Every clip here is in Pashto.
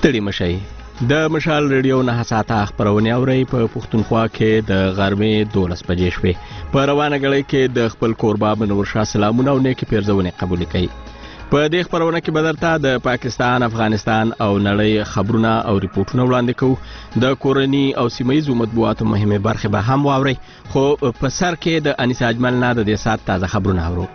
ستړي مشئ د مشال ریډیو 9 ساعته خبرونه اوري په پښتونخوا کې د غرمې 12 بجې شوې په روانه غړي کې د خپل کوربا منور شاه سلامونه او نیکی پیرزونه قبول کړي په دې خبرونه کې بدرته د پاکستان افغانستان او نړۍ خبرونه او ریپورتونه وړاندې کوو د کورني او سیمایي مطبوعاتو مهمه برخه به هم واوري خو په سر کې د انیس اجمل نه د دې سات تازه خبرونه اورو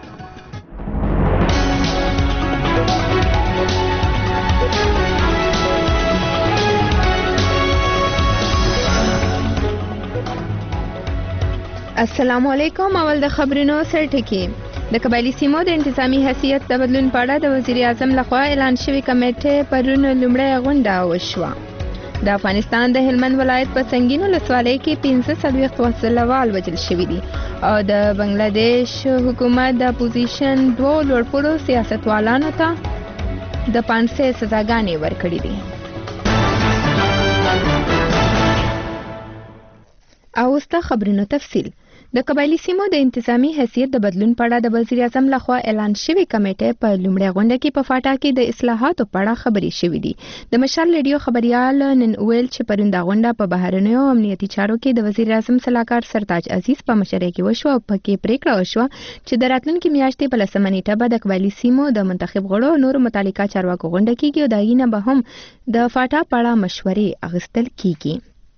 السلام علیکم. اول د خبرونو سرټکی د قبایلی سیمو د انتظامی حیثیت د بدلون په اړه د وزیر اعظم لخوا اعلان شوی کمیټه پرون لومړی غونډه وشوه. د افغانستان د هلمند ولایت په سنگینو ولسوالۍ کې 15 وسلوال وژل شوي دي او د بنگلاديش حکومت د اپوزیشن 2 لوړپوړو سیاستوالانو ته د 500 سزاګانې ورکړې دي. او اوس د خبرونو تفصیل. د قبایلی سیمو د انتظامی حیثیت د بدلون په اړه د وزیر اعظم لخوا اعلان شوی کمیټه په لومړی غونډه کې په فاټا کې د اصلاحاتو په اړه خبرې شوې دي. د مشال ریډیو خبريال نن ویل چې پرون د غونډه په بهرنیو امنیتي چارو کې د وزیر اعظم صلاحکار سرتاج عزیز په مشرۍ کې وشو او پکې پریکړه وشوه چې د راتلونکي میاشتې په 10 نیټه به د قبایلی سیمو د منتخب غړو نور متعلقه چارواکو غونډه کیږي او داینه به هم د فاټا په اړه مشورې اخیستل کیږي.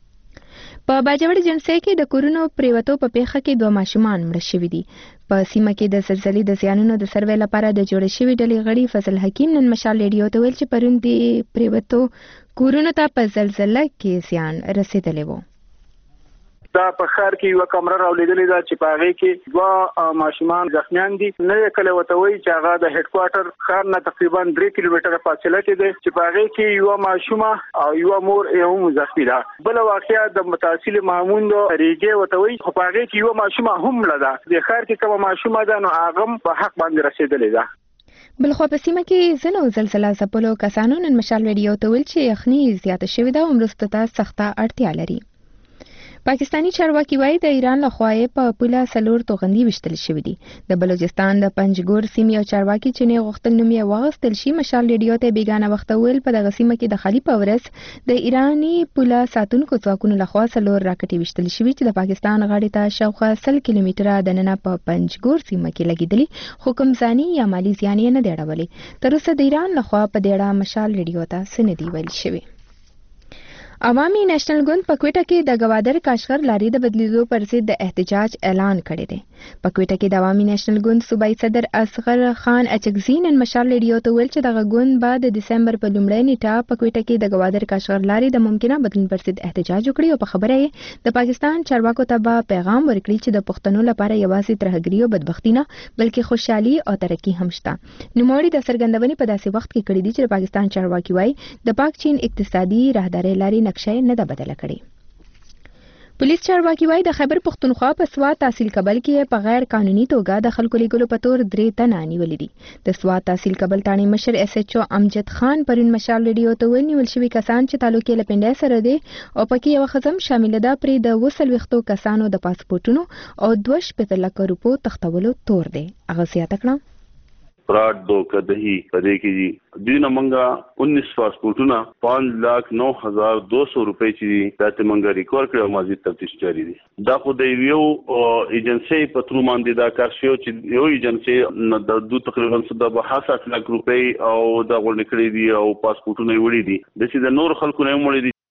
په باجوړ جنسي کې د کورونو پریوتو په پیښه کې 2 ماشومان مړ شوي دي. په سیمه کې د زلزلې د زیانونو د سروې لپاره د جوړ شوی ډلې غړي فضل حکیم نن مشال ریډیو ته ویل چې پرون د پریوتو کورونو ته په زلزلې کې زیان رسیدلی و. دا په ښار کې یو کمره راولېدلې ده چې په هغه کې 2 ماشومان زخمیان دي. نه کله وته وی چې هغه د هډ کوارټر ښار نه تقریبا 3 کیلومتره فاصله کې ده چې په هغه کې یو ماشومه او یو مور هم زخمی ده. بل واقعیا د متأصل محمود ریګه وته وی په هغه کې یو ماشومه هم لده. د ښار کې کوم ماشومه ده نو هغه په حق باندې رسیدلې ده. بلخو په سیمه کې زنو زلزلہ ځپلو کسانو نن مشال ریډیو ته ویل چې یخني زیاته شوې ده او مرستو ته سخته اړتیا لري. پاکستانی چارواکي وايي د ایران لخوا په پوله سلور توغندي وشتل شوې دي. د بلوچستان د پنجګور سیمې او چارواکي چې نه غوښتل نوم یې واغستل شي مشال ریډیو ته بیگانه وخت ویل په دغه سیمه کې د خلی په ورځ د ایرانی پوله ساتونکو ځواکونو لخوا سلور راکټي وشتل شوي چې د پاکستان غاړې ته شاوخوا 100 کیلومتره دننه په پنجګور سیمه کې لګیدلي خو کوم ځاني یا مالی زیان یې نه دی اړولی. تر اوسه د ایران لخوا په دې اړه مشال ریډیو ته سندي ویل شوی. عوامي نېشنل ګوند په کوټه کې د گوادر کاشغر لاري د بدلیدو پر ضد د احتجاج اعلان کړی دی. په کوټه کې د عوامي نېشنل ګوند صوبایي صدر اصغر خان اچکزي نن مشال ریډیو ته ویل چې دغه ګوند به د دسمبر په لومړۍ نیټه په کوټه کې د گوادر کاشغر لاري د ممکنه بدلون پر ضد احتجاج وکړي او په خبره یې د پاکستان چارواکو ته به پیغام ورکړي چې د پښتنو لپاره یوازې ترهګري او بدبختی نه بلکې خوشحالي او ترقی هم شته. نوموړي د څرګندونې په داسې وخت کې کړې دي چې د پاکستان چارواکي وايي د پاک چین اقتصادي راهداري لاري نقشه نه ده بدله کړې. پولیس چارواکي وايي د خیبر پښتونخوا په سوات تحصیل کابل کې په غیر قانوني توګه د خلکو لیږلو په تور 3 تنه نیولې دي. د سوات تحصیل کابل تاڼي مشر اس ایچ او امجد خان پرون مشال ریډیو ته ونیول شوي کسان چې تعلق یې له پنډای سره دی او پکې یو خزم شامل ده پرې د 200 کسانو د پاسپورتونو او 2.5 لک روپو تختولو تور دی. هغه زیاته کړه فراډ دوکدهي پدې کې دینه منګه 19 پاسپورتونه 5,09,200 روپۍ چې داته منګه ریکور کړو مازید تفتیش جاری دي. دا خو د یو ایجنسی په تر باندې دا کار شو چې یو ایجنسی د دوه تقریبا 7 لک روپۍ او دا غوړ نکړي دي او پاسپورتونه وړي دي د چې د نور خلکو نه مړي دي.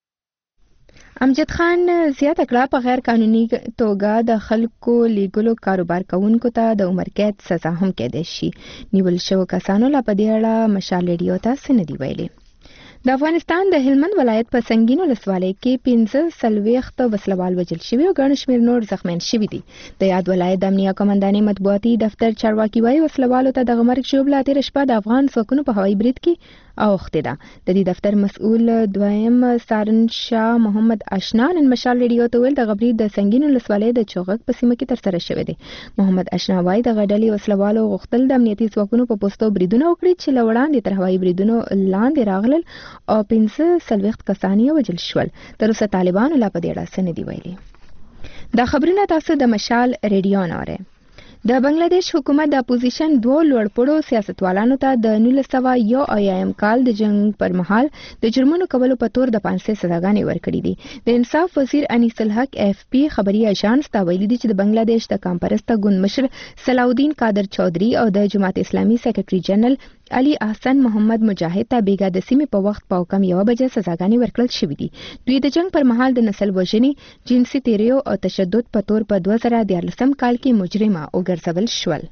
امجد خان زیاته کړه په غیر قانوني توګه د خلکو لیګلو کاروبار کوونکو ته د عمر قید سزا هم کېدای شي. نیول شو کسانو لا په دې اړه مشال ریډیو ته سندي ویلي. د افغانستان د هلمند ولایت په سنگینو ولسوالۍ کې 15 وسلوال وژل شوي او ګڼ شمېر نور زخمیان شوي دي. د یاد ولایت د امنیه قومندانۍ مطبوعاتي دفتر چارواکي وايي وسلوالو ته د مرګ ژوبله تېره شپه د افغان ځواکونو په هوایي برید کې اوښتې ده. د دې دفتر مسؤل دویم سارن شاه محمد اشنا نن مشال ریډیو ته ویل د برید د سنگینو ولسوالۍ د چوغک په سیمه کې ترسره شوی دی. محمد اشنا وايي د غډلې وسلوالو غوښتل د امنیتي ځواکونو په پوستو بریدونه وکړي چې له وړاندې تر هوایي بریدونو لاندې راغلل او 15 کسان یې وژل شول. تر اوسه طالبانو لا په دې اړه څه نه دي ویلي. دا خبرونه تاسو د مشال ریډیو نه اورئ. د بنگلاديش حکومت د اپوزیشن دوه لوړپوړو سیاستوالانو ته د 1901 کال د جنگ پر مهال د جرمونو کولو په تور د پانسي سزاګانې ورکړې دي. د انصاف وزیر انیس الحق AFP خبري اژانس ته ویلي دي چې د بنگلاديش د کامپرسته ګوند مشر صلاح کادر چودھری او د جماعت اسلامي سیکریټري جنرال علي احسن محمد مجاهد ته بیګا د سیمې په وخت په حکم 1 بجې سزاګانې ورکړل شوې دي. دوی د جنگ پر مهال د نسل وژنې، جنسي تیریو او تشدد په تور په 2014 کال کې مجرمه وګرځول شول.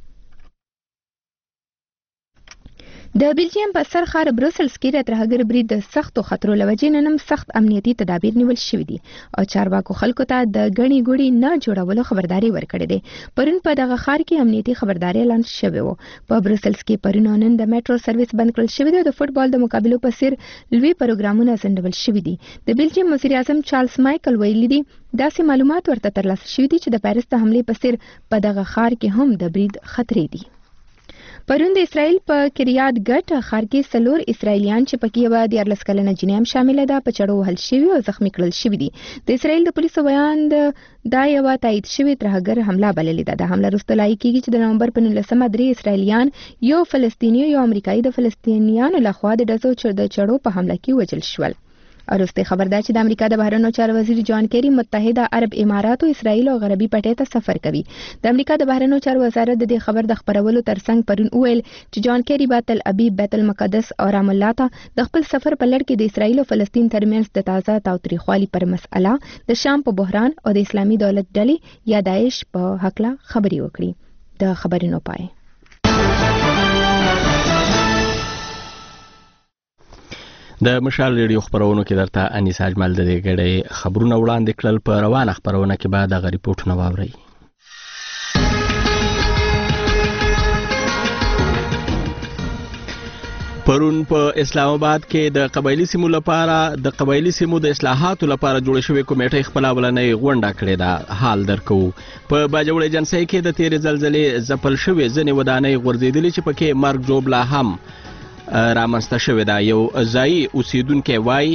د بلجیم په سر ښار بروسلز کې د ترهګر برید د سختو خطرو له وجې نن هم سخت امنیتي تدابیر نیول شوي دي او چارواکو خلکو ته د ګڼې ګوڼې نه جوړولو خبرداري ورکړې ده. پرون په دغه ښار کې امنیتي خبرداري اعلان شوی و. په بروسلز کې پرون او نن د میټرو سرویس بند کړل شوی دی او د فوټبال د مقابلو په څیر لوی پروګرامونه ځنډول شوي دي. د بلجیم وزیر اعظم چارلز مایکل ویلي دي داسې معلومات ورته ترلاسه شوي دي چې د پیرس د حملې په څیر په دغه ښار کې هم د برید خطرې دي. پرون د اسرائیل په کریات ګټ ښار کې 4 اسرائیلیان چې پکې یوه 14 کلنه جنۍ هم شامله ده په چړو وهل شوي او زخمي کړل شوي دي. د اسرائیل د پولیسو بیان دا یوه تایید شوې ترهګر حمله بللې ده. د حمله وروسته لایق کېږي چې د نومبر په 19 3 اسرائیلیان، یو فلسطیني او یو امریکایي د فلسطینیانو لخوا د ډزو د چړو په حمله کې وژل شول. وروسته خبر ده چې د امریکا د بهرنیو چارو وزیر جان کیری متحده عرب امارات او اسرائیل او غربي پټې ته سفر کوي. د امریکا د بهرنیو چارو وزارت د دې خبر د خبرولو ترڅنګ پرون ویل چې جان کیری به تل ابیب، بیت المقدس او رام الله ته د خپل سفر په لړ کې د اسرائیل او فلسطین ترمنځ د تازه تاوتریخوالي پر مسأله، د شام په بحران او د اسلامي دولت ډلې یا داعش په حقله خبري وکړي. د خبرونو پای. د مشال ریډیو خبرونو کې درته انیس اجمل د دې غړې خبرونه وړاندې کړل. په روانه خبرونه کې بعد د ریپورتونه واوري. پرون په اسلام آباد کې د قبایلی سیمو د اصلاحاتو لپاره جوړ شوی کمیټې خپل اولنۍ غونډه کړې ده. حال درکو په باجوړ ایجنسۍ کې د تیر زلزلې ځپل شوی ځنې ودانۍ غورځېدلې چې پکې مرګ جوړ لا هم رامنځته شوې ده. یو ځایي اوسیدونکی وایي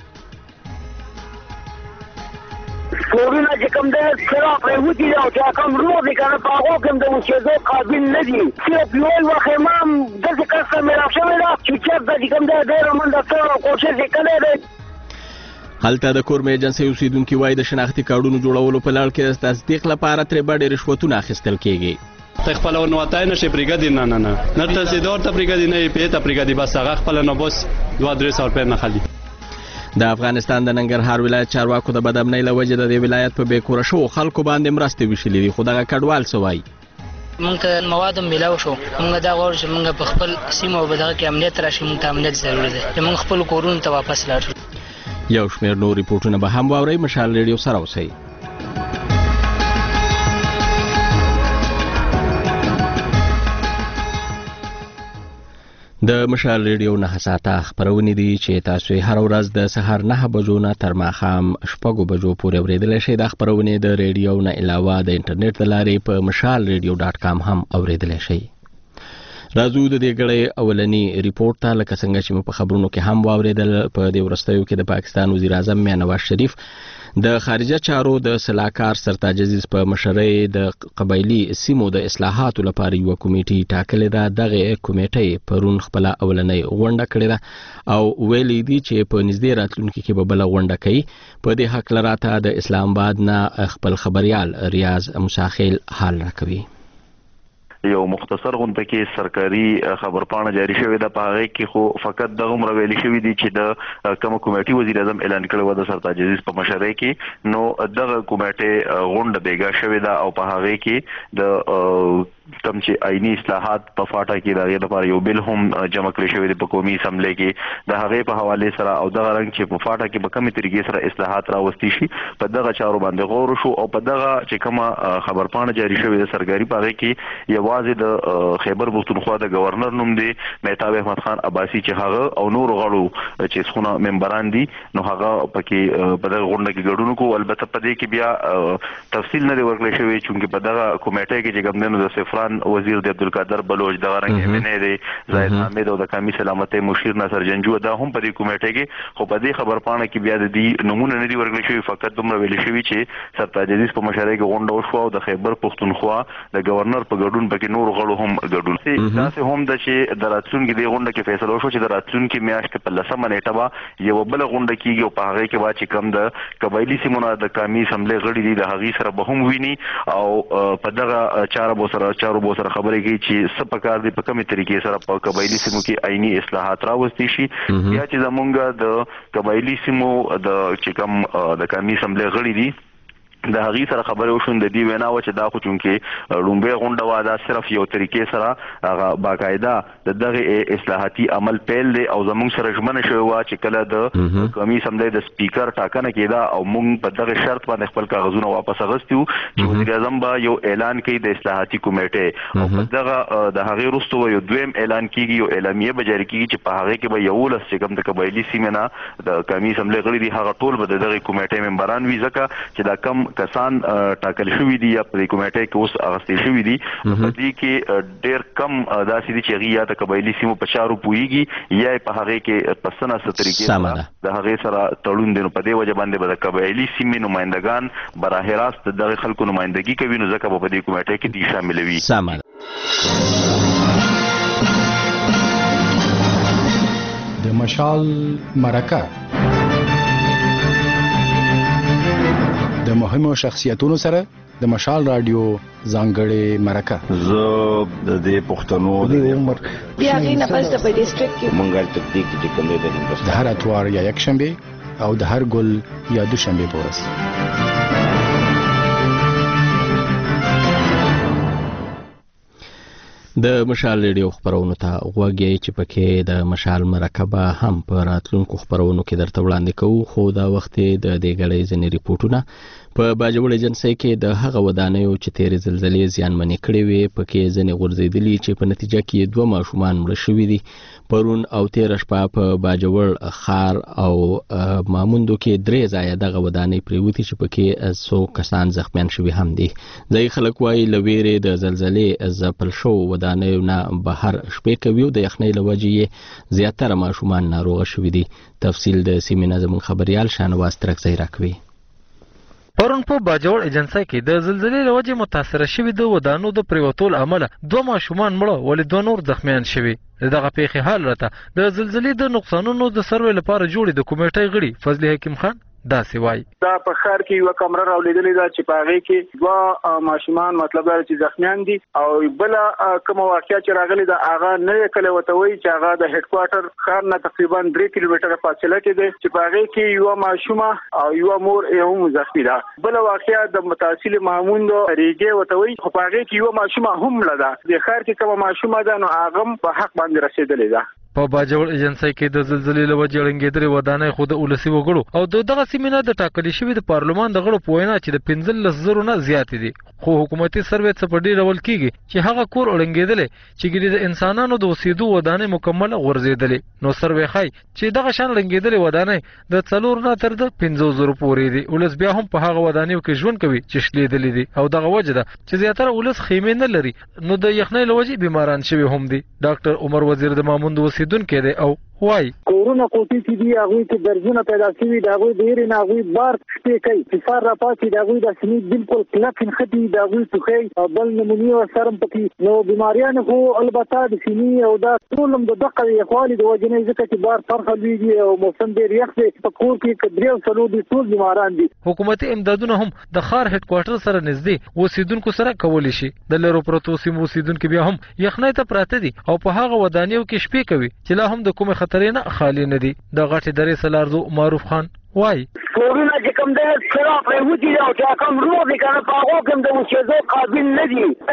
کورونه چې کوم دی سره پرېوتي دي او چې کوم روغ دي که نه په هغو کې هم د اوسېدو قابل نه دي. صرف یو وخت خیمه هم داسې کس ته میراث شوې ده چې چېرته چې کوم دی ډېره منډه کړې او کوشش یې کړی دی. هلته د کورمې ایجنسۍ اوسیدونکي وایي د شناختي کارډونو جوړولو په لړ کې د تصدیق لپاره ترې بډې رشوتونه اخیستل کېږي. ته خپل ونواتای نشي پرېږدي نه تصدیدور ته پرېږدي نه یې پې ته پرېږدي بس هغه خپل نه بس 2-3 سوه روپۍ نه خلي. د افغانستان د ننګرهار ولایت چارواکو د بدامنۍ له وجې د دې ولایت په بېکوره شوو خلکو باندې مرستې ویشلې دي. خو دغه کډوال څه وایي؟ موږ ته مواد هم میلاو شو. موږ دا غواړو چې موږ په خپل سیمه او په دغه کې امنیت راشي. موږ ته امنیت ضروري دی چې موږ خپلو کورونو ته واپس لاړ شو. یو شمېر نور ریپورټونه به هم واورئ. مشال ریډیو سره اوسئ. د مشال ریډیو 9 ساعته خبرونه دي چې تاسو هر ورځ د سهار 9 بجو نه تر ماښام 6 بجو پورې اوریدلای شئ. د خبرونه د ریډیو نه علاوه د انټرنیټ د لارې په mashalradio.com هم اوریدلای شئ. راځو د دې غړې اولنی ریپورت ته. لکه څنګه چې په خبرونو کې هم واوریدل، په دې ورستیو کې د پاکستان وزیر اعظم میاں نواز شریف د خارجه چارو د سلاکار سرتاج عزیز په مشرۍ د قبایلی سیمو د اصلاحاتو لپاره یو کمیټه ټاکلې ده. دغه کمیټه پرون خپل اولنۍ غونډه کړې ده او ویلي دي چې په نږدې راتلونکي کې به بل غونډه کوي. په دې حق لراته د اسلام آباد نه خپل خبريال ریاض مساخیل حال راکوي. یو مختصر غونډه کې سرکاري خبرپاڼه جاری شوې ده. په هغه کې خو فقط دغه عمر ویلي شوی دي چې د کوم کمیټي وزیر اعظم اعلان کړی و د سرتاج عزیز په مشرۍ کې، نو دغه کمیټه غونډه بیګا شوې ده او په هغه کې د کوم چې آئینی اصلاحات په فاټا کې د هغې لپاره یو بل هم جمع کړی شوی دی په قومي اسمبلۍ کې. د هغې په حوالې سره او دغه رنګ چې په فاټا کې به کومې طریقې سره اصلاحات راوستي شي په دغه چارو باندې غور وشو. او په دغه چې کومه خبرپاڼه جاری شوې ده سرکاري، په هغې کې یوازې د خیبر پښتونخوا د گورنر نوم دی مهتاب احمد خان عباسي چې هغه او نور غړو چې څونه ممبران دي نو هغه پکې په دغه غونډه کې ګډون کوو. البته په دې کې بیا تفصیل نه دی ورکړل شوی چونکې په دغه کمیټه کې چې کوم د صفرا افغان وزیر د عبدالقادر بلوچ د غرنګ منه دی زاهد حامد او د قومي سلامتۍ مشیر ناصر جنجو دا هم په دې کمیټه کې خو په دې خبر پاڼه کې بیا د دې نمونه نه دی ورغلی شوی فقط دومره ویل شوی چې سرتاج عزیز په مشرۍ کې غونډه وشوه او د خیبر پښتونخوا د گورنر په ګډون پکې نور غړو هم ګډون سي دا سه هم د چې د راتلونکي د غونډه کې فیصله وشو چې د راتلونکي میاشت په 10 نیټه به یو بل غونډه کیږي او په هغه کې به چې کم د قبایلی سیمونو د قومي اسمبلی غړي دي د هغې سره به هم ویني او په دغه چارو بو سره خبرې کوي چې څه پکار دي په کومه طریقې سره په قبایلی سیمو کې عیني اصلاحات راوستي شي یا چې زمونږ د قبایلی سیمو د چې کوم د قومي اسمبلی غړي دي د هغې سره خبرې وشون د دې وینا و چې دا خو چونکې لومبۍ غونډه وه دا صرف یو طریقې سره هغه باقاعده د دغه اصلاحاتي عمل پیل دی او زموږ سره ژمنه شوې وه چې کله د قومي اسمبلی د سپیکر ټاکنه کېده او موږ په دغه شرط باندې خپل کاغذونه واپس اخیستي وو چې وزیر اعظم به یو اعلان کوي د اصلاحاتي کمیټې او په دغه د هغې وروسته به یو دویم اعلان کېږي یو اعلامیه به جاري کېږي چې په هغې کې به 11 چې کوم د قبایلي سیمې نه د قومي اسمبلی غړي دي هغه ټول به د دغې کمیټې ممبران وي ځکه چې دا کم کسان ټاکل شوي دي یا په کمیټه کې اوس اغستې شوي دي په دې کې ډېر کم داسې دي چې هغې یا د قبایلي سیمو په چارو پوهېږي یا په هغې کې په څه ناسته طریقې سره د هغې سره تړون دی نو په دې وجه باندې به د قبایلي سیمې نمایندګان براه راست دغه خلکو نمایندګي کوي نو ځکه به په دې کمیټه کې دي شاملوي. د مشال مرکه د مهمو شخصیتونو سره د مشال رادیو ځانګړې مرکه زه د دې پښتنو د عمر بیا غینه پس د په ډیسټریکټ کې مونږه تکتیک چې کوم دی د هر اتوار یا یک شنبه او د هر ګل یا دوشنبه په ورځ. د مشال ریډیو خبرونو ته غوږی چې پکې د مشال مرکه هم په راتلونکو خبرونو کې درته وړاندې کوو خو دا وخت د دې غړې ځینې ریپورتونه په باجوړ ایجنسۍ کې د هغه ودانیو چې تیرې زلزلې زیانمنې کړې وې پکې ځینې غورځېدلي چې په نتیجه کې 2 ماشومان مړه شوي دي. پرون او تیره شپه په باجوړ ښار او ماموندو کې 3 ځایه دغه ودانۍ پرېوتې چې پکې 100 کسان زخمیان شوي هم دي. ځایي خلک وایي له ویرې د زلزلې ځپل شوو ودانیو نه بهر شپې کوي او د یخنۍ له وجې یې زیاتره ماشومان ناروغه شوي دي. تفصیل د سیمې نه زموږ خبریال شاهنواز ترکزی راکوي. پرون په باجوړ ایجنسۍ کې د زلزلې له وجې متاثره شوي د ودانو د پریوتو له امله 2 ماشومان مړه ولې 2 نور زخمیان شوي. دغه پیښې حال راته د زلزلې د نقصانونو د سروې لپاره جوړې د کمیټې غړي فضل حکیم خان داسې وایي. دا په ښار کې یو کمره راولیدلې ده چې په هغې کې 2 ماشومان مطلب دا چې زخمیان دي او بله کومه واقعه چې راغلې ده هغه نه یې کله ورته وایي چې هغه د هډ کوارټر ښار نه تقریبا 3 کیلومتره فاصله کې دی چې په هغې کې یوه ماشومه او یوه مور یې هم زخمي ده. بله واقعه د متحصل ماموند ریګې ورته وایي خو په هغې کې یوه ماشومه هم مړه ده. د ښار کې کومه ماشومه ده نو هغه هم په حق باندې رسېدلې ده. په باجوړ ایجنسۍ کې د زلزلې له وجې ړنګېدلې ودانۍ خو د ولسي وګړو او دغه سیمې نه د ټاکلې شوي د پارلمان د غړو په وینا چې د 15,000 نه زیاتې دي خو حکومتي سروې څه په ډېر ډول کېږي چې هغه کور ړنګېدلی چې ګینې د انسانانو د اوسېدو ودانۍ مکمله غورځېدلې نو سروې ښایي چې دغه شان ړنګېدلې ودانۍ د 4 نه تر 50,000 پورې دي. ولس بیا هم په هغه ودانیو کې ژوند کوي چې شلېدلې دي او دغه وجه ده چې زیاتره ولس خیمې نه لري نو د یخنۍ له وجې بیماران شوي هم دي. ډاکټر عمر وزیر د ماموند اوسېدونکی دی او وای کورونه کوټې چې دي هغوی کې درځونه پیدا شوي د هغوی ډېرې نه هغوی بار شپې کوي چې سهار راپاڅي د هغوی د سینې بالکل کلک نښتي د هغوی ټوخی او بل نمونیا ورسره هم پکې نو بیماریان خو البته د سینې او دا ټول هم د دغه یخوالي د وجې نه ځکه چې بار فرخه لویږي او موسم ډېر یخ دی په کور کې 3 او 4 دي ټول بیماران دي. حکومتي امدادونه هم د ښار هډ کوارټر سره نږدې اوسېدونکو سره کولی شي. د لرو پرتو سیمو اوسېدونکي بیا هم یخنۍ ته پراته دي او په هغه ودانیو کې شپې کوي چې لا هم د کومې خطرې نه خالي نه دي. د غټې درې سلاردو معروف خان وای کورونه چې کوم دی سره پرېوتي دي او چې کوم روغ دي که نه په هغو کې هم د اوسېدو قابل نه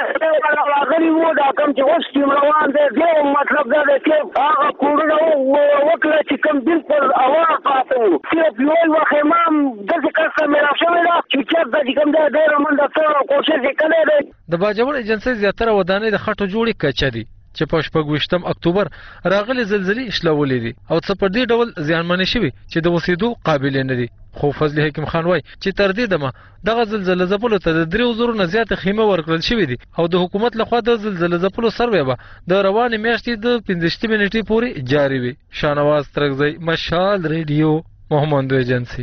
دي. راغلي وو دا کوم چې اوس ټیم روان دی بیا مطلب دا دی چې هغه کورونه وکړه چې کوم بالکل هوا پاته وو صرف یوه خیمه هم داسې کس ته میلاو شوې ده چې چېرته چې کوم دی ډېره منډه څه کوشش یې کړی دی. د باجوړ ایجنسۍ زیاتره ودانۍ د خټو جوړې کچه دي چې په 28 اکتوبر راغلي زلزلې شلولې دي او څه په دې ډول زیانمنې شوي چې د وسیدو قابل نه دي. خو فضل حکیم خان وایي چې تر دې دمه دغه زلزلې ځپلو ته د 3000 نه زیات خیمه ورکړل شوې دي او د حکومت لخوا د زلزلې ځپلو سروې به د روانې میاشتې د 15 نیټې پورې جاری وي. شاهنواز ترکزی، مشال ریډیو، محمد ایجنسی.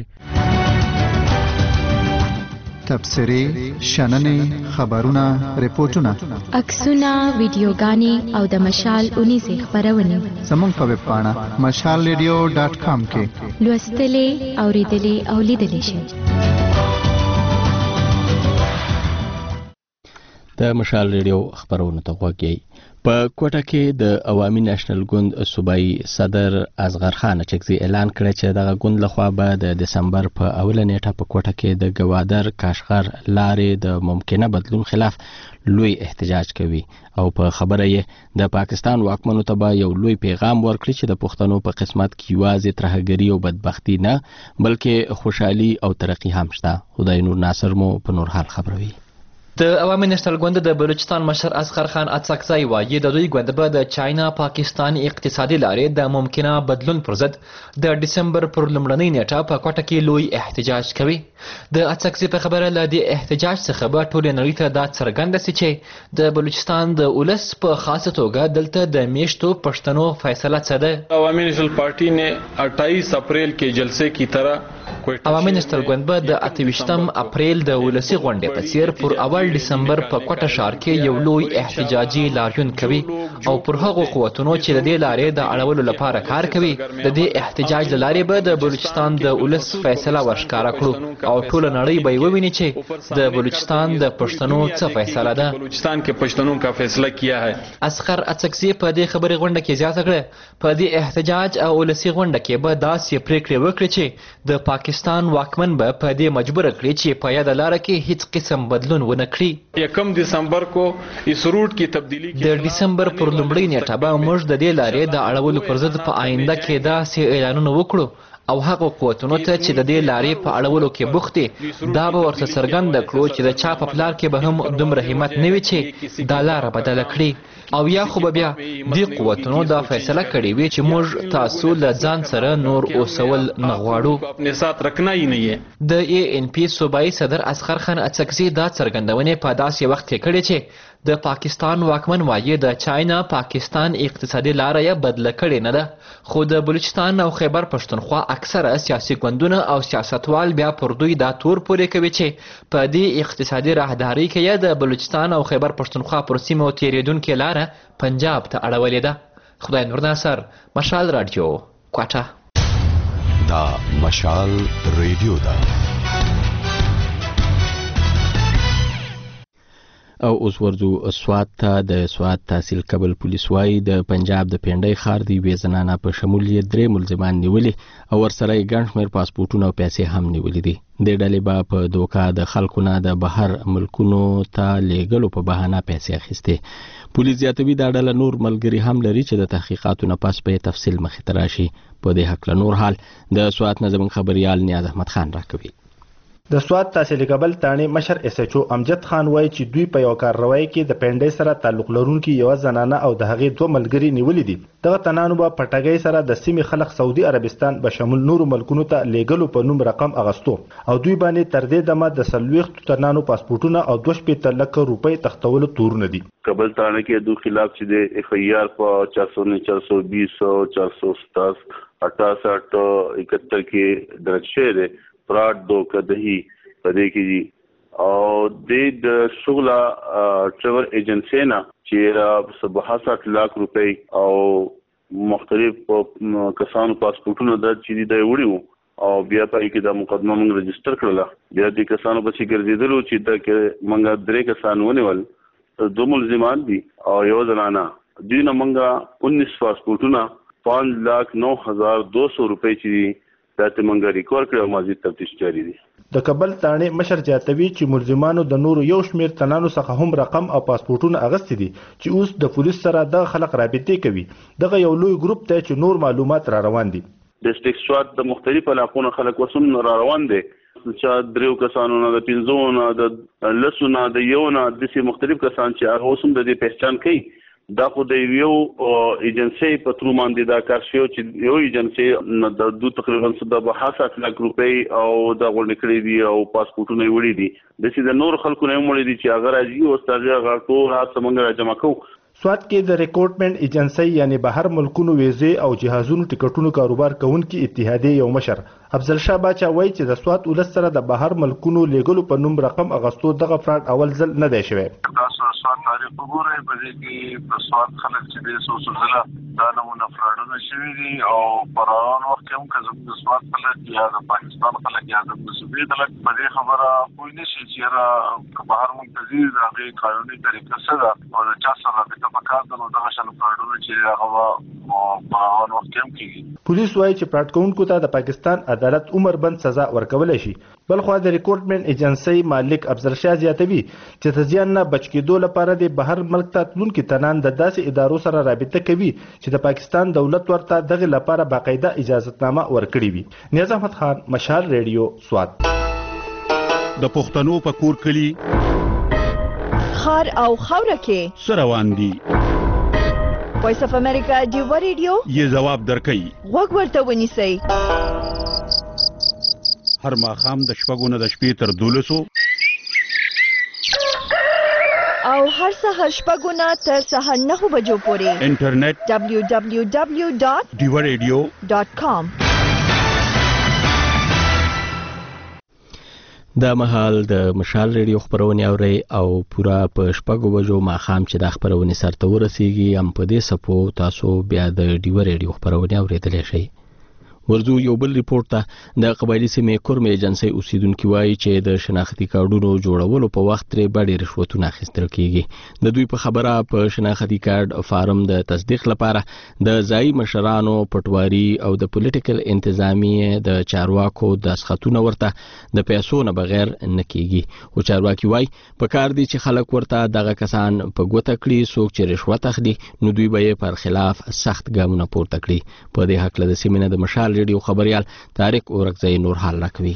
تبصرې، شننې، خبرونه، ریپورتونه، عکسونه، ویډیوګانې او د مشال 19 خبرونه زموږ په ویب پاڼه mashalradio.com کې لوستلې، اوریدلې او لیدلې شئ. د مشال ریډیو خبرونه ته غوږی. په کوټه کې د عوامي نېشنل ګوند صوبایي صدر اصغر خان اچکزي اعلان کړی چې دغه ګوند لخوا به د دسمبر په اوله نیټه په کوټه کې د ګوادر کاشغر لارې د ممکنه بدلون خلاف لوی احتجاج کوي او په خبره یې د پاکستان واکمنو ته به یو لوی پیغام ورکړي چې د پښتنو په قسمت کې یوازې ترهګري او بدبختی نه بلکې خوشحالي او ترقی هم شته. خدای نور ناصر مو په نور حال خبروي. د عوامي نېشنل ګوند د بلوچستان مشر اصغر خان اڅکزی وایي د دوی ګوند به د چاینا پاکستان اقتصادي لارې د ممکنه بدلون پر ضد د دسمبر پر لومړنۍ نیټه په کوټه کې لوی احتجاج کوي. د اڅکزی په خبره له دې احتجاج څخه به ټولې نړۍ ته دا څرګنده سي چې د بلوچستان د ولس په خاصه توګه دلته د میشتو پښتنو فیصله څه ده. عوامي نېشنل پارټي نے 28 اپریل کې جلسے کی طرح عوامي نېشنل ګوند به د 28 اپریل د ولسي غونډې په څیر پر اول دسمبر په کوټه ښار کې یو لوی احتجاجي لاریون کوي او پر هغو قوتونو چې د دې لارې د اړولو لپاره کار کوي د دې احتجاج له لارې به د بلوچستان د ولس فیصله ورښکاره کړو او ټول نړۍ به وویني چې د بلوچستان د پښتنو څه فیصله ده. بلوچستان کې پښتنو کا فیصله کیا ہے. اصغر اڅکزي په دې خبرې غونډه کې زیاته کړه په دې احتجاج او ولسي غونډه کې به داسې پریکړې وکړي چې د پاکستان واکمن به په دې مجبور کړي چې په یاد لاره کې هیڅ قسم بدلون ونه کړي. 1 دسمبر کو اس روټ کی تبدیلی د دسمبر پر لومړۍ نیټه به موږ د دې لارې د اړولو پر ضد په آینده کې داسې اعلانونه وکړو او هغه قوتونو ته چې د دې لارې په اړولو کې بوخت دي دا به ورته څرګنده کړو چې د چا په پلار کې به هم دومره همت نه وي چې دا لاره بدله کړي او یا خو به بیا دې قوتونو دا فیصله کړې وي چې موږ تاسو له ځان سره نور اوسول نه غواړو. خپل سات رکھنا یې نه یې. د ANC صوبایي صدر اصغر خان اڅکزي دا څرګندونې په داسې وخت کې کړې چې د پاکستان واکمن وایي د چاینا پاکستان اقتصادي لاره یې بدله کړې نه ده خو د بلوچستان او خیبر پښتونخوا اکثره سیاسي ګوندونه او سیاستوال بیا پر دوی دا تور پورې کوي چې په دې اقتصادي راهداري کې یې د بلوچستان او خیبر پښتونخوا پر سیمو تیریدونکې لاره پنجاب ته اړولې ده. خدای نور ناصر، مشال رادیو، کوټه. دا مشال ریډیو ده. او اوس ورځو سوات ته. د سوات تحصیل کبل پولیس وایي د پنجاب د پنډۍ ښار د یوې زنانه په شمول یې 3 ملزمان نیولي او ورسره یې ګڼ شمېر پاسپورټونه او پیسې هم نیولي دي. دې ډلې به په دوکه د خلکو نه د بهر ملکونو ته لیږلو په بهانه پیسې اخیستې. پولیس زیاتوي دا ډله نور ملګري هم لري چې د تحقیقاتو نه پس به تفصیل مخې ته راشي. په دې هکله نور حال د سوات نه زموږ خبریال نیاز احمد خان راکوي. د سوات تحصیل کبل تانی مشر SHO امجد خان وایي چې دوی په یو کارروای کې د پنډۍ سره تعلق لرونکي یو زنانه او د هغې 2 ملګري نیولي دي. دغه تنانو به پټګۍ سره د سیمې خلک سعودي عربستان به شامل نورو ملکونو ته لیږلو په نوم رقم اغستو او دوی باندې تر دې دمه د 40 تنانو پاسپورټونه او 2.5 لک روپۍ تختولو تورونه دي. کابل تانه کې دوه خلاف چې د FIR په 420 427 68 71 کې درج شوی دی. فراډ دوکدهي پدې کې او د شغله ټریول ایجنسی نه چې 67 لک روپۍ او مختلف کسانو پاسپورټونه د چې د وړیو او بیا په کې د مقدمه موږ رجستر کړل. بیا د کسانو په چې ګرځیدلو چې د موږ 3 کسان ونیول 2 ملزمان دي او یو زنانه دوی نه موږ 19 پاسپورټونه 5,09,200 روپۍ چې دا ته منګه ریکور کړو مازید تفتیش جاری دي. د کابل تانی مشر زیاتوي چې ملزمانو د نورو یو شمیر تنانو څخه هم رقم او پاسپورټونه اغستې دي چې اوس د پولیس سره د خلک رابطې کوي. دغه یو لوی ګروپ ته چې نور معلومات را روان دي. ډیسټریکټ سوات د مختلفو علاقو خلک وسوم را روان دي چې 3 کسانو نه د 5 نه د لسونه د یو نه د مختلف کسان چې هغه وسوم د دې پہچان کوي دا خو د یو ایجنسی په تر باندې دا کار شو چې یو ایجنسی د دوه تقریبا 7 لک روپۍ او د غونډې دي او پاسپورتونه وړي دي د سې د نور خلکو نه مړي دي چې هغه راځي او ستاسو هغه ټول هڅه موږ را جمع کوو. سوات کې د ریکروټمنټ ایجنسی یعنی بهر ملکونو ویزې او جهازونو ټیکټونو کاروبار کوونکي اتحادیې یو مشر افضل شاه باچا وایي چې د سوات ولس سره د بهر ملکونو لیږلو په نوم رقم اغستو دغه فراډ اول ځل نه دی شوی. تاسو سوات تاریخ وګورئ په دې کې په سوات خلک چې د سوسوزله دا نمونه فراډونه شوي دي او په روان وخت کې هم که زموږ د سوات خلک یا د پاکستان خلک یا د صوبې خلک په دې خبره پوه نه شي چې یاره بهر ملک ته ځي د هغې قانوني طریقه څه ده او د چا سره رابطه پکار ده نو دغه شان فراډونه چې هغه په روان وخت کې هم کېږي. پولیس وایي چې فراډ کوونکو ته د پاکستان عدالت عمر بند سزا ورکولی شي. بلخوا د ریکروټمنټ ایجنسی مالک افضل شاه زیاتوي چې د زیان نه بچ کېدو لپاره د بهر ملک ته تلونکي تنان د داسې ادارو سره رابطه کوي چې د پاکستان دولت ورته دغه لپاره باقاعده اجازتنامه ورکړي وي. نیاز احمد خان، مشال ریډیو، سوات. د پښتنو په کور کلی خار او خوره کې سروان دي. وایس اف امریکا ډیو ریډیو یې جواب درکړي. وګ ورته ونیسئ. هر ماښام د شپږو نه د شپې تر 12 او هر سهار شپږو نه تر سهار 9 بجو پورې انټرنیټ www.diwaradio.com. دا مهال د مشال ریډیو خبرونه اوري او پورا په شپږو بجو ماښام چې د خبرونه سرته ورسیږي هم په دې سپو تاسو بیا د ډیو ریډیو خبرونه اوریدلی شئ. ورځو یو بل ریپورت ته د قبایلی سیمې کورم ایجنسی اوسیدونکو وایي چې د شناختی کارډونو جوړولو په وخت لري باندې رشوتونه اخیستل کیږي. د دوی په خبره په شناختی کارت فارم د تصدیق لپاره د ځای مشرانو پټواری او د پولیټیکل انتظامیه د چارواکو د اسخطونه ورته د پیسو نه بغیر نه کیږي. او چارواکي وایي په کار دي چې خلک ورته دغه کسان په ګوته کړي څوک چې رشوت اخلي نو دوی به پر خلاف سخت ګامونه پورته کړي. په دې حق له سیمې د مشال ریډیو خبريال طارق اورکزئی نور حال راکوي.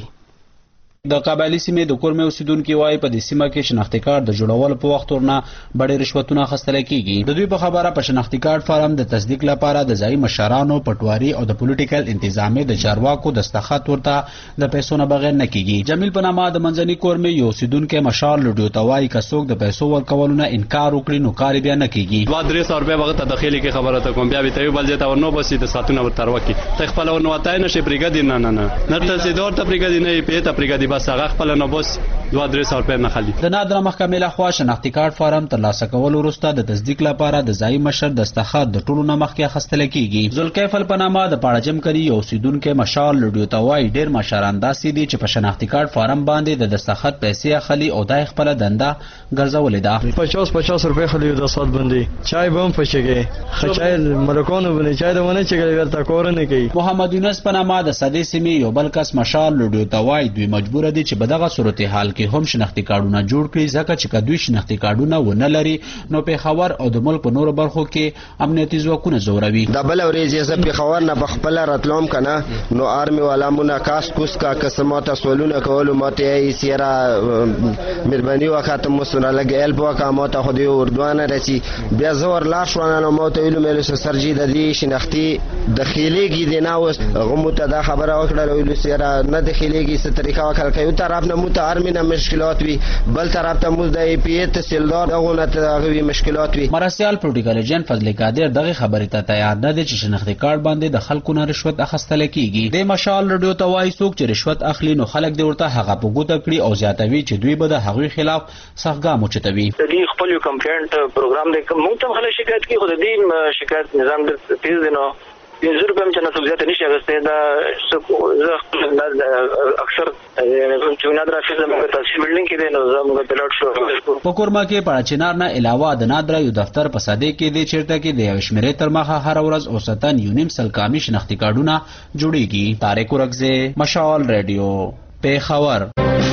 د قبایلی سیمې د کورمې اوسیدونکو وایي په دې سیمه کې شناختی کارت د جوړولو په وخت ورنه ډېر رشوتونه اخیستل کیږي. د دوی په خبره په شناختی کارت فارم د تصدیق لپاره د ځای مشرانو پټواری او د پولیټیکل انتظامیه د چارواکو دستخط ورته د پیسو نه بغیر نه کیږي. جمیل په نامه د منځني کورمې یو اوسیدونکو مشال ریډیو ته وایي که څوک د پیسو ورکولو نه انکار وکړي نو کار بیا نه کیږي. 2-300 روپیا وخت ته داخلي کې خبره ته کوم بیا به ته بل ځای ته ورنو بسې د ساتونه ورته وکي ته خپل ورنو وتاي نشي بریګادي نه نرته سي دور ته بریګادي نه پیته بریګادي بس هغه خپل بس 2-300 روپیا نه خالي. د نادره محکمې لخوا شناختی کارت فارم ترلاسه کول وروسته د تصدیق لپاره د ځای مشر دستخط د ټولو نه مخکې اخیستل کیږي. ذوالکیفل په نامه د پاړجم کلی یو اوسیدونکو مشال ریډیو ته وایي ډېر مشران داسې دي چې په شناختی کارت فارم باندې د دستخط پیسې اخلي او دای خپل دنده ګرځولې ده. 50 روپیا خالي د سات باندې چای بم فشګي خچای ملکونو باندې چای دونه چې ورته کور نه کوي. محمد یونس په نامه د سدې سیمې یو بل کس مشال ریډیو ته وایي دوی مجبور دي چې بدغه صورتحال کې هم شناختی کارډونه جوړ کړي ځکه چې کدوې شناختی کارډونه ونه لري نو په خبر او د ملک په نورو برخو کې امنیتي ځواکونه زوروي. د بل ورځې زه په خبر نه بخپل راتلوم کنه نو آرمي والا مونږه کاس کوس کا قسمات سوالونه کول ماته یې سیرا مهرباني وکړه مو سره لګل بوکا ماته خو دې اردوانه رسی بیا زور لا شو نه ماته ویلو مې سرجی د دې شناختی داخليږي د ناوس غموته دا خبره وکړه ویلو سیرا نه داخليږي ست طریقه وکړه کوي طرف نه مت آرمي نه مشکلات وي بل طرف ته موږ د ای پی ای تحصیلدار دغه ته غوي مشکلات وي. مرسیال پروتوکول ایجنټ فضل قادر دغه خبره ته تیار نه دي چې شناختی کارت باندې د خلکو نه رشوت اخیستل کیږي. د مشال ریډیو ته وایي څوک چې رشوت اخلي نو خلک دې ورته هغه په ګوته کړي او زیاتوي چې دوی به د هغوی خلاف سخت ګام اوچتوي. د دې خپل کمپلینټ پروګرام د موږ ته خلک شکایت کوي خو د دې شکایت نظام د تیز دی نو زر په چې نه زیات نشي غسته دا اکثر چې نادر افیز موږ تاسو بلډینګ کې دی نو زموږ پلاټ شو په کورما کې پړچینار نه علاوه د نادر یو دفتر په ساده کې دی چیرته کې د یو شمیرې تر مخه هر ورځ اوسطن یو نیم سل کامي شناختی کارډونه جوړیږي. طارق اورکزئی، مشال ریډیو، پیښور.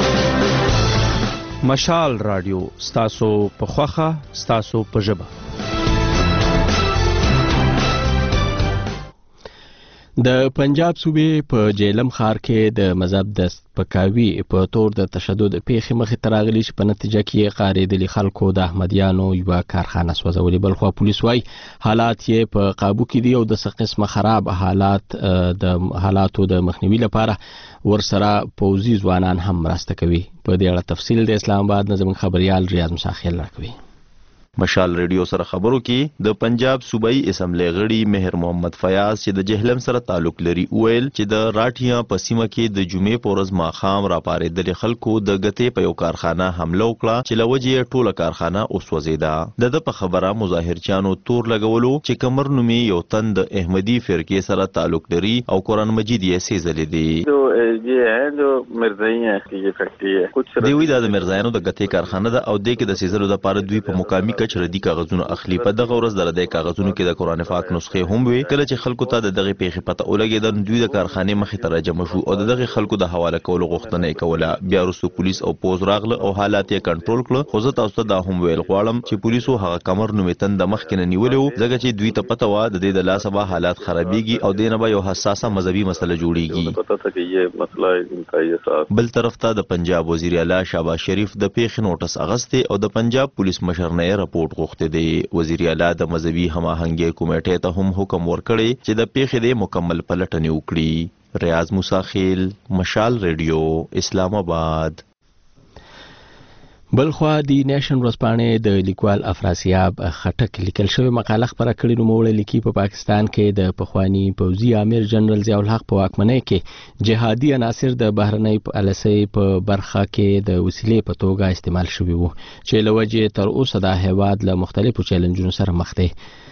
مشال رادیو ستاسو په خوخه ستاسو په ژبه. د پنجاب صوبې په جیلم ښار کې د مذهب د سپکاوي په تور د تشدد پیښې مخې ته راغلي چې په نتیجه کې غارېدلي خلکو د احمدیانو یوه کارخانه سوځولې. بل خوا پولیس وایي حالات یې په قابو کې دي او د څه قسمه خراب حالاتو د مخنیوي لپاره ورسره پوځي ځوانان هم مرسته کوي. په دې اړه تفصیل د اسلام آباد نه زموږ خبريال ریاض مساخیل راکوي. مشال ریډیو سره خبرو کې د پنجاب صوبایي اسمبلی غړي مهر محمد فیاض چې د جهلم سره تعلق لري ویل چې د راټیا په سیمه کې د جمعې په ورځ ماښام راپارېدلي خلکو د ګتې په یو کارخانه حمله وکړه چې له وجې یې ټوله کارخانه وسوځېده. د په خبره مظاهرچیانو تور لګولو چې کمر نومي یو تن د احمدي فرقې سره تعلق لري او قرآن مجید یې سیزلې دي. دوی د مرزایانو د ګتې کارخانه ده او د کې د سیزلو لپاره دوی په مقامي ردی کاغذونه اخلي. په دغه ورځ د ردی کاغذونو کې د قرآن پاک نسخې هم وي. کله چې خلکو ته د دغه پیښې پته ولګېدل دوی د کارخانې مخې ته راجمع شو او د دغه خلکو د حواله کولو غوښتنه یې کوله. بیا وروسته پولیس او پوز راغله او حالات یې کنټرول کړل. خو زه تاسو ته دا هم ویل غواړم چې پولیسو هغه کمر نومې تن د مخکې نه نیولی و ځکه چې دوی ته پته وه د دې د لاسه به حالات خرابېږي او دې نه به یو حساسه مذهبي مسله جوړېږي. بل طرف ته د پنجاب وزیر اعلی شهباز شریف د پیښې نوټس اغستې او د پنجاب پولیس مشر نه یې رپورټ غوښتی دی. وزیر اعلی د مذهبي هماهنګۍ کمیټې ته هم حکم ورکړی چې د پیښې د مکمل پلټنې وکړي. ریاض مساخیل، مشال ریډیو، اسلام آباد. بلخوا دی نیشن ورځپاڼې د لیکوال افراسیاب خټک لیکل شوی مقاله خپره کړې. نوموړی لیکي په پاکستان کې د پخوانی پوځي امیر جنرال ضیاء الحق په واکمنۍ کې جهادي عناصر د بهرنۍ پالیسۍ په برخه کې د وسیلې په توګه استعمال شوي وو چې له وجې تر اوسه دا هیواد له مختلفو چیلنجونو سره مخ دی.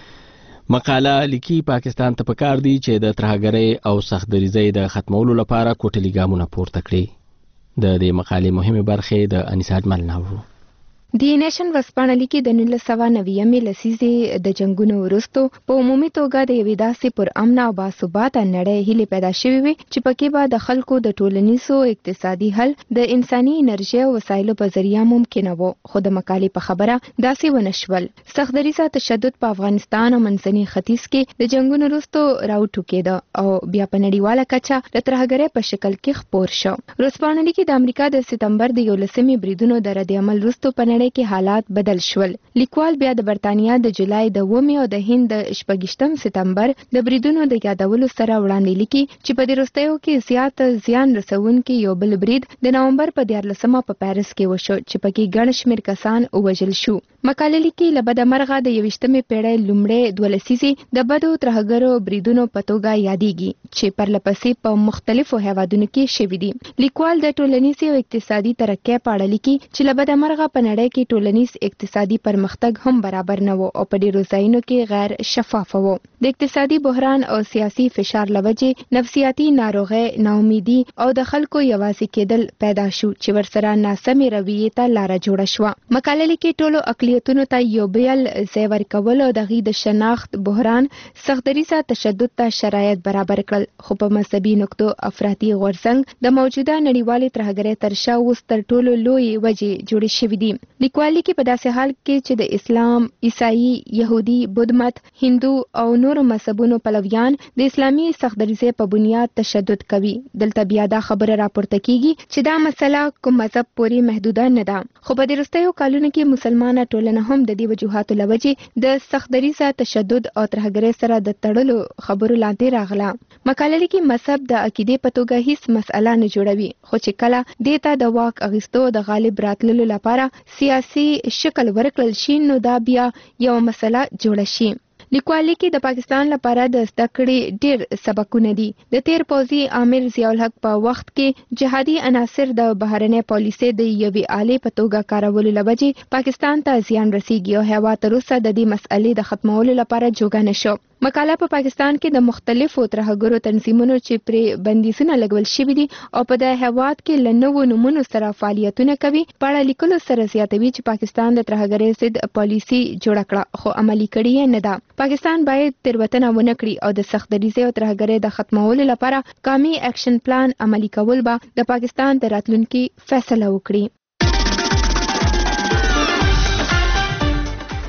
مقاله لیکي پاکستان ته پکار دی چې د ترهګرۍ او سختدریزۍ د ختمولو لپاره کوټلي ګامونه پورته کړي. د دې مقالې مهمه برخه د انیسا اجمل ناوړو. دی نیشن ورځپاڼه لیکي د 1990 لسیزې د جنگونو وروسته په عمومي توګه د یوې داسې پر امن او باثباته نړۍ هیلې پیدا شوې وي چې پکې به د خلکو د ټولنیزو اقتصادي حل د انساني انرژي او وسایلو په ذریعہ ممکن وو. خو د مقالې په خبره داسې ونشول. سختدریزه تشدد په افغانستان او منځني ختیځ کې د جنگونو وروسته راوټوکېده او بیا په نړیواله کچه د ترهګرۍ په شکل کې خپور شو. ورځپاڼه لیکي د امریکا د سپتمبر د 11 بریدونو د رد عمل وروسته په نړۍ کې حالات بدل شول. لیکوال بیا د برتانیا د جولای د 9 او د هند د 28 سپتمبر د بریدونو د یادولو سره وړاندې لیکي چې په دې وروستیو کې زیات زیان رسونکي یو بل برید د نومبر په 14 په پاریس کې وشو چې پکې ګڼ شمېر کسان ووژل شو. مقاله لیکي له بده مرغه د 21مې پیړۍ لومړۍ 2 لسیزې د بدو ترهګرو بریدونو په توګه یادېږي چې پرلپسې په مختلفو هیوادونو کې شوي دي. لیکوال د ټولنیزي او اقتصادي ترقۍ په اړه لیکي چې له بده مرغه په نړۍ کې ټولنیز اقتصادي پرمختګ هم برابر نه و او په ډیرو ځایونو کې غیر شفاف و. د اقتصادي بحران او سیاسي فشار لوجې نفسیاتي ناروغي، ناامیدي او د خلکو یوازې کېدل پیدا شو چې ورسره ناسمې رویې ته لاره جوړه شوه. مقاله لیکي ټولو اقلیتونو ته یو بیل ځای ورکول او د غي د شناخت بحران سختدریزه تشدد ته شرایط برابر کړل. خو په مذهبي نقطو افراطي غورځنګ د موجوده نړیوالې ترهګرۍ تر شا اوس تر ټولو لوی وجې جوړې شوې دي. لیکوالي کې په داسې حال کې چې د اسلام، عیسائی، يهودي، بودمت، هندو او نورو مذهبونو پلویان د اسلامي سختدریزۍ په بنیاد تشدد کوي. دلته بیا دا خبره راپورته کیږي چې دا مسله کوم مذهب پورې محدوده نه ده. خو په دې وروستیو کلونو کې مسلمانه ټولنه هم د دې وجوهاتو له وجې د سختدریزه تشدد او ترهګرۍ سره د تړلو خبرو لاندې راغله. مقاله لیکي مذهب د عقیدې په توګه هیڅ مسله نه جوړوي، خو چې کله دې ته د واک اخیستو د غالب راتللو لپاره سیاسي شکل ورکړل شي نو دا بیا یو مسله جوړه شي. لیکوال کې د پاکستان لپاره د زده کړې ډېر سبقونه دي. د تیر پوځي امیر ضیاء الحق په وخت کې جهادي عناصر د بهرنۍ پالیسۍ د یوې آلې په توګه کارولو له وجې پاکستان ته زیان رسیږي او هیواد تر اوسه د دې مسئلې د ختمولو لپاره جوګه نه شو. مقاله په پاکستان کې د مختلفو ترهګرو تنظیمونو چې پرې بندیزونه لګول شوي دي او په د هیواد کې له نوو نومونو سره فعالیتونه کوي په اړه لیکلو سره زیاتوي چې پاکستان د ترهګرۍ ضد پالیسي جوړه کړه خو عملي کړې یې نه ده. پاکستان باید تېروتنه ونه کړي او د سختدریزۍ او ترهګرۍ د ختمولو لپاره قومي اکشن پلان عملي کول به د پاکستان د راتلونکي فیصله وکړي.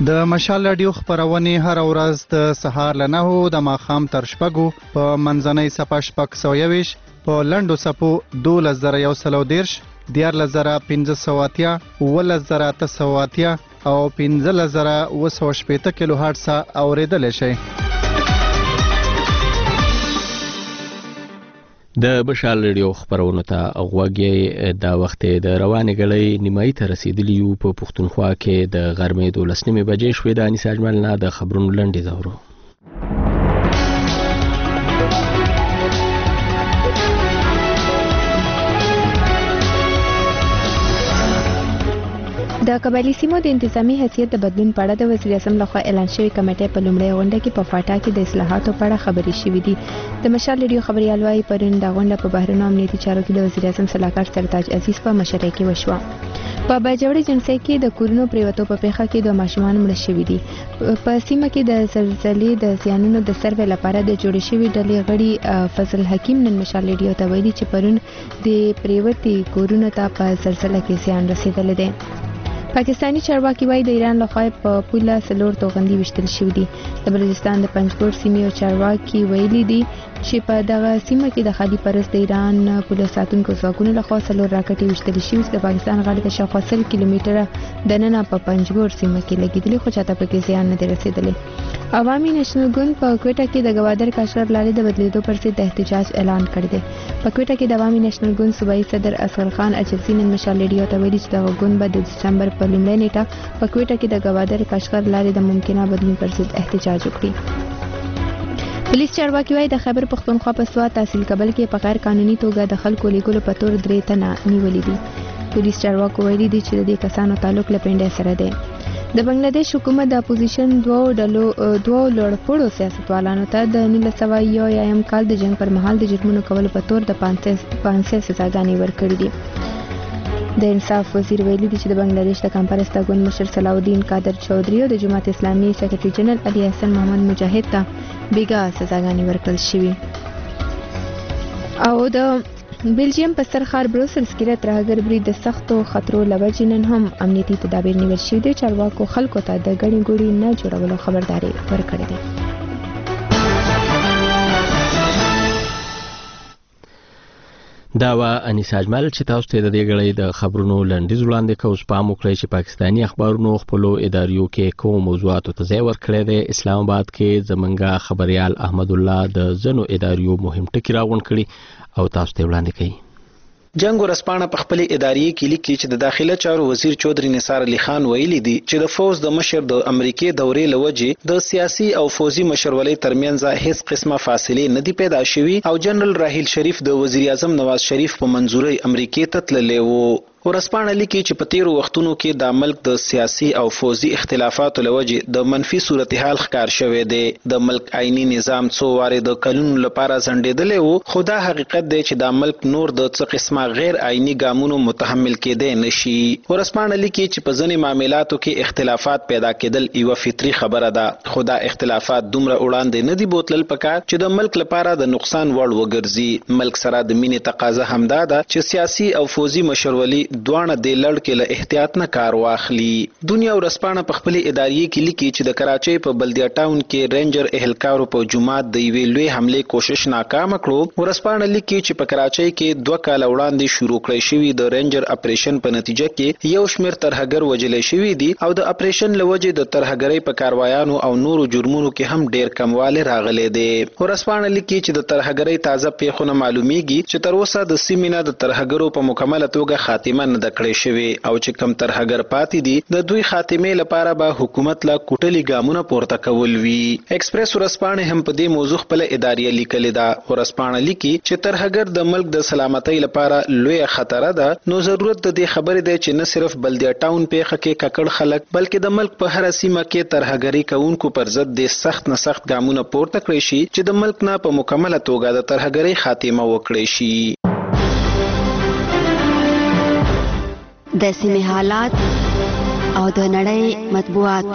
د مشال رادیو خبرونه هر ورځ د سهار له 9 د ماښام تر 6 په منځنۍ صفه 6:20 په لنډو صفو 2130 14580 11880 او 15980 کیلو هرتز اوریدل شي. د مشال رادیو خبرونه ته غوږی د وخت د روانې غړې نیمایي ته رسیدلی یو په پښتونخوا کې د غرمې 12 بجې شوې د انیس اجمل نه د خبرونو لنډي زهرو. د قبایلی سیمو د انتظامی حیثیت د بدلون په اړه د وزیر اعظم لخوا اعلان شوی کمیټې په لومړۍ غونډه کې په فاټا کې د اصلاحاتو په اړه خبرې شوې دي. د مشال رادیو خبريال وايي پرون د غونډه په بهرنی امنیتي چارو کې د وزیر اعظم صلاحکار سرتاج عزیز په مشرۍ کې وشوه. په باجوړي جنسي کې د کورونو پریوتو په پیښه کې د ماشومان مړ شوي دي. په سیمه کې د زلزلې د زیانونو د سروې لپاره د جوړې شوې ډلې غړي فضل حکیم نن مشال رادیو ته ویلي چې پرون د پریوتي کورونو ته په زلزلې کې زیان رسیدلی دی. پاکستانی چارواکي وايي د ایران لخوا په پوله سلور توغندي وشتل شوې دي. د بلوچستان د پنجګور سیمې او چارواکي ویلي دي چې په دغه سیمه کې د خالي پرست د ایران پوله ساتونکو ځواکونو لخوا سلور راکټې وشتل شوې د پاکستان غاړې ته شاوخوا 100 کیلومتره دننه په پنجګور سیمه کې لګیدلې خو چاته پکې زیان نه دی رسیدلی. عوامي نېشنل ګوند په کوټه کې د گوادر کاشغر لارې د بدلیدو پر ضد د احتجاج اعلان کړی دی. په کوټه کې د عوامي نېشنل ګوند صوبایي صدر اصغر خان اجلسی نن مشال رادیو ته ویلي چې دغه ګوند به د دسمبر په لومړۍ نیټه په کوټه کې د گوادر کاشغر لارې د ممکنه بدلون پر ضد احتجاج وکړي. پولیس چارواکي وايي د خیبر پښتونخوا په سوات تحصیل کابل کې په غیر قانوني توګه د خلکو لیږلو په تور 3 تنه نیولې دي. پولیس چارواکو ویلي دي چې د دې کسانو تعلق له پنډۍ سره دی. د بنگلاديش حکومت د اپوزیشن دوه لوړپوړو سیاستوالانو ته د 1901 کال د جنگ پر مهال د جرمونو کولو په تور د 500 سزاګانې ورکړې دي. د انصاف وزیر ویلي دي چې د بنگلاديش د کمپرستا ګوند مشر صلاح الدین قادر چودھری او د جماعت اسلامي سیکریټري جنرال علي حسن محمد مجاهد ته بیګا سزاګانې ورکړل شوې. او د بلجیم په سرخار بروسلز کې ترهګر برید د سختو خطرو لوجې نن هم امنیتي تدابیر نیول شوي دي. چارواکو خلکو ته د ګڼې ګوڼې نه جوړولو خبرداري ورکړې ده. دا وا انیس اجمل چې تاسو ته د دې غړې د خبرونو لنډیز وړاندې کوم سپام وکړي چې پاکستانی اخبارونو خپل اداریو کې کوم موضوعاتو ته ځای ورکړی دی. اسلام آباد کې زمونږ خبريال احمد الله د زنو اداریو مهم ټکی راغونډ کړي او تاسو ته وړاندې کوي. جنگ ورسپانه په خپل ادارې کې لیکي چې د داخله چارو وزیر چودھری نثار علي خان ویلي دي چې د فوز د مشر د امریکای دورې لوجې د سیاسي او فوزي مشرولۍ ترمنځ هیڅ قسمه فاصله نه دي پیدا شوي او جنرال راحیل شریف د وزیر اعظم نواز شریف په منزوري امریکای ته تللی وو. ورسپانه لیکي چې په تیرو وختونو کې د ملک د سیاسي او فوزي اختلافاتو لوجې د منفي صورتحال ښکار شوی دی. د ملک آئینی نظام څو واره د قانون لپاره ځنډېدلی وو خو دا حقیقت دی چې د ملک نور د څه قسمه غیر آئینی ګامونو متحمل کېدی نشي. ورسپانه لیکي چې په ځینې معاملاتو کې اختلافات پیدا کېدل یوه فطري خبره ده خو دا اختلافات دومره وړاندې نه دي بوتلل پکار چې د ملک لپاره د نقصان وړ وګرځي. ملک سره د مینې تقاضا همدا ده چې سیاسي او فوزي مشرولي دوانه د لړ کې له احتیاط نه کار واخلي. دنیا ورسپانه په خپل ادارې کې لیکي چې د کراچۍ په بلدیا ټاون کې رینجر اهلکارو په جمعات د یوې لوی حمله کوشش ناکام کړو. ورسپانه لیکي چې په کراچۍ کې 2 کال وړاندې شروع کړی شوی د رینجر اپریشن په نتیجه کې یو شمېر ترهګر وژل شوی دي او د اپریشن لوجې د ترهګرۍ په کاروایانو او نورو جرمونو کې هم ډیر کمواله راغلی دی. ورسپانه لیکي چې د ترهګرۍ تازه پیښونه معلومیږي چې تر اوسه د سیمینه د ترهګرو په مکمله توګه خاتمه نه کړی شوی او چې کم ترهګر پاتې دي د دوی خاتمه لپاره به حکومت لا کوټلي ګامونه پورته کول وی. ایکسپریس ورسپانه هم په دې موضوع خپل ادارې لیکل دا. ورسپانه لیکي چې ترهګر د ملک د سلامتۍ لپاره لوی خطر ده نو ضرورت د دې خبرې ده چې نه صرف بلدیا ټاون پیښه کې ککړ خلک بلکې د ملک په هر سیمه کې ترهګری کوونکو پر ضد د سخت نه سخت ګامونه پورته کړی شي چې د ملک نه په مکمله توګه د ترهګری خاتمه وکړي شي. د سیمې حالات او د نړۍ مطبوعات.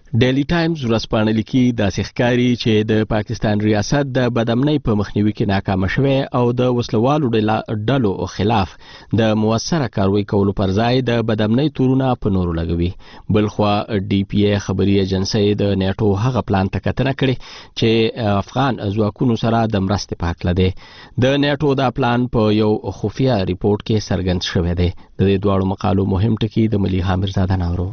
ډیلی ټایمز ورځپاڼه لیکي داسې ښکاري چې د پاکستان ریاست د بدامنۍ په مخنیوي کې ناکام شوی او د وسلوالو ډلو خلاف د موثره کاروي کولو پر ځای د بدامنۍ تورونه په نورو لګوي. بلخوا ډي پی ای خبري ایجنسي د نیټو هغه پلان ته کتنه کړې چې افغان ځواکونو سره د مرستې په هکله دی. د نیټو دا پلان په یو خفیه ریپورت کې څرګند شوی دی. د دې دواړو مقالو مهم ټکي د ملیحه میرزاده ناورو.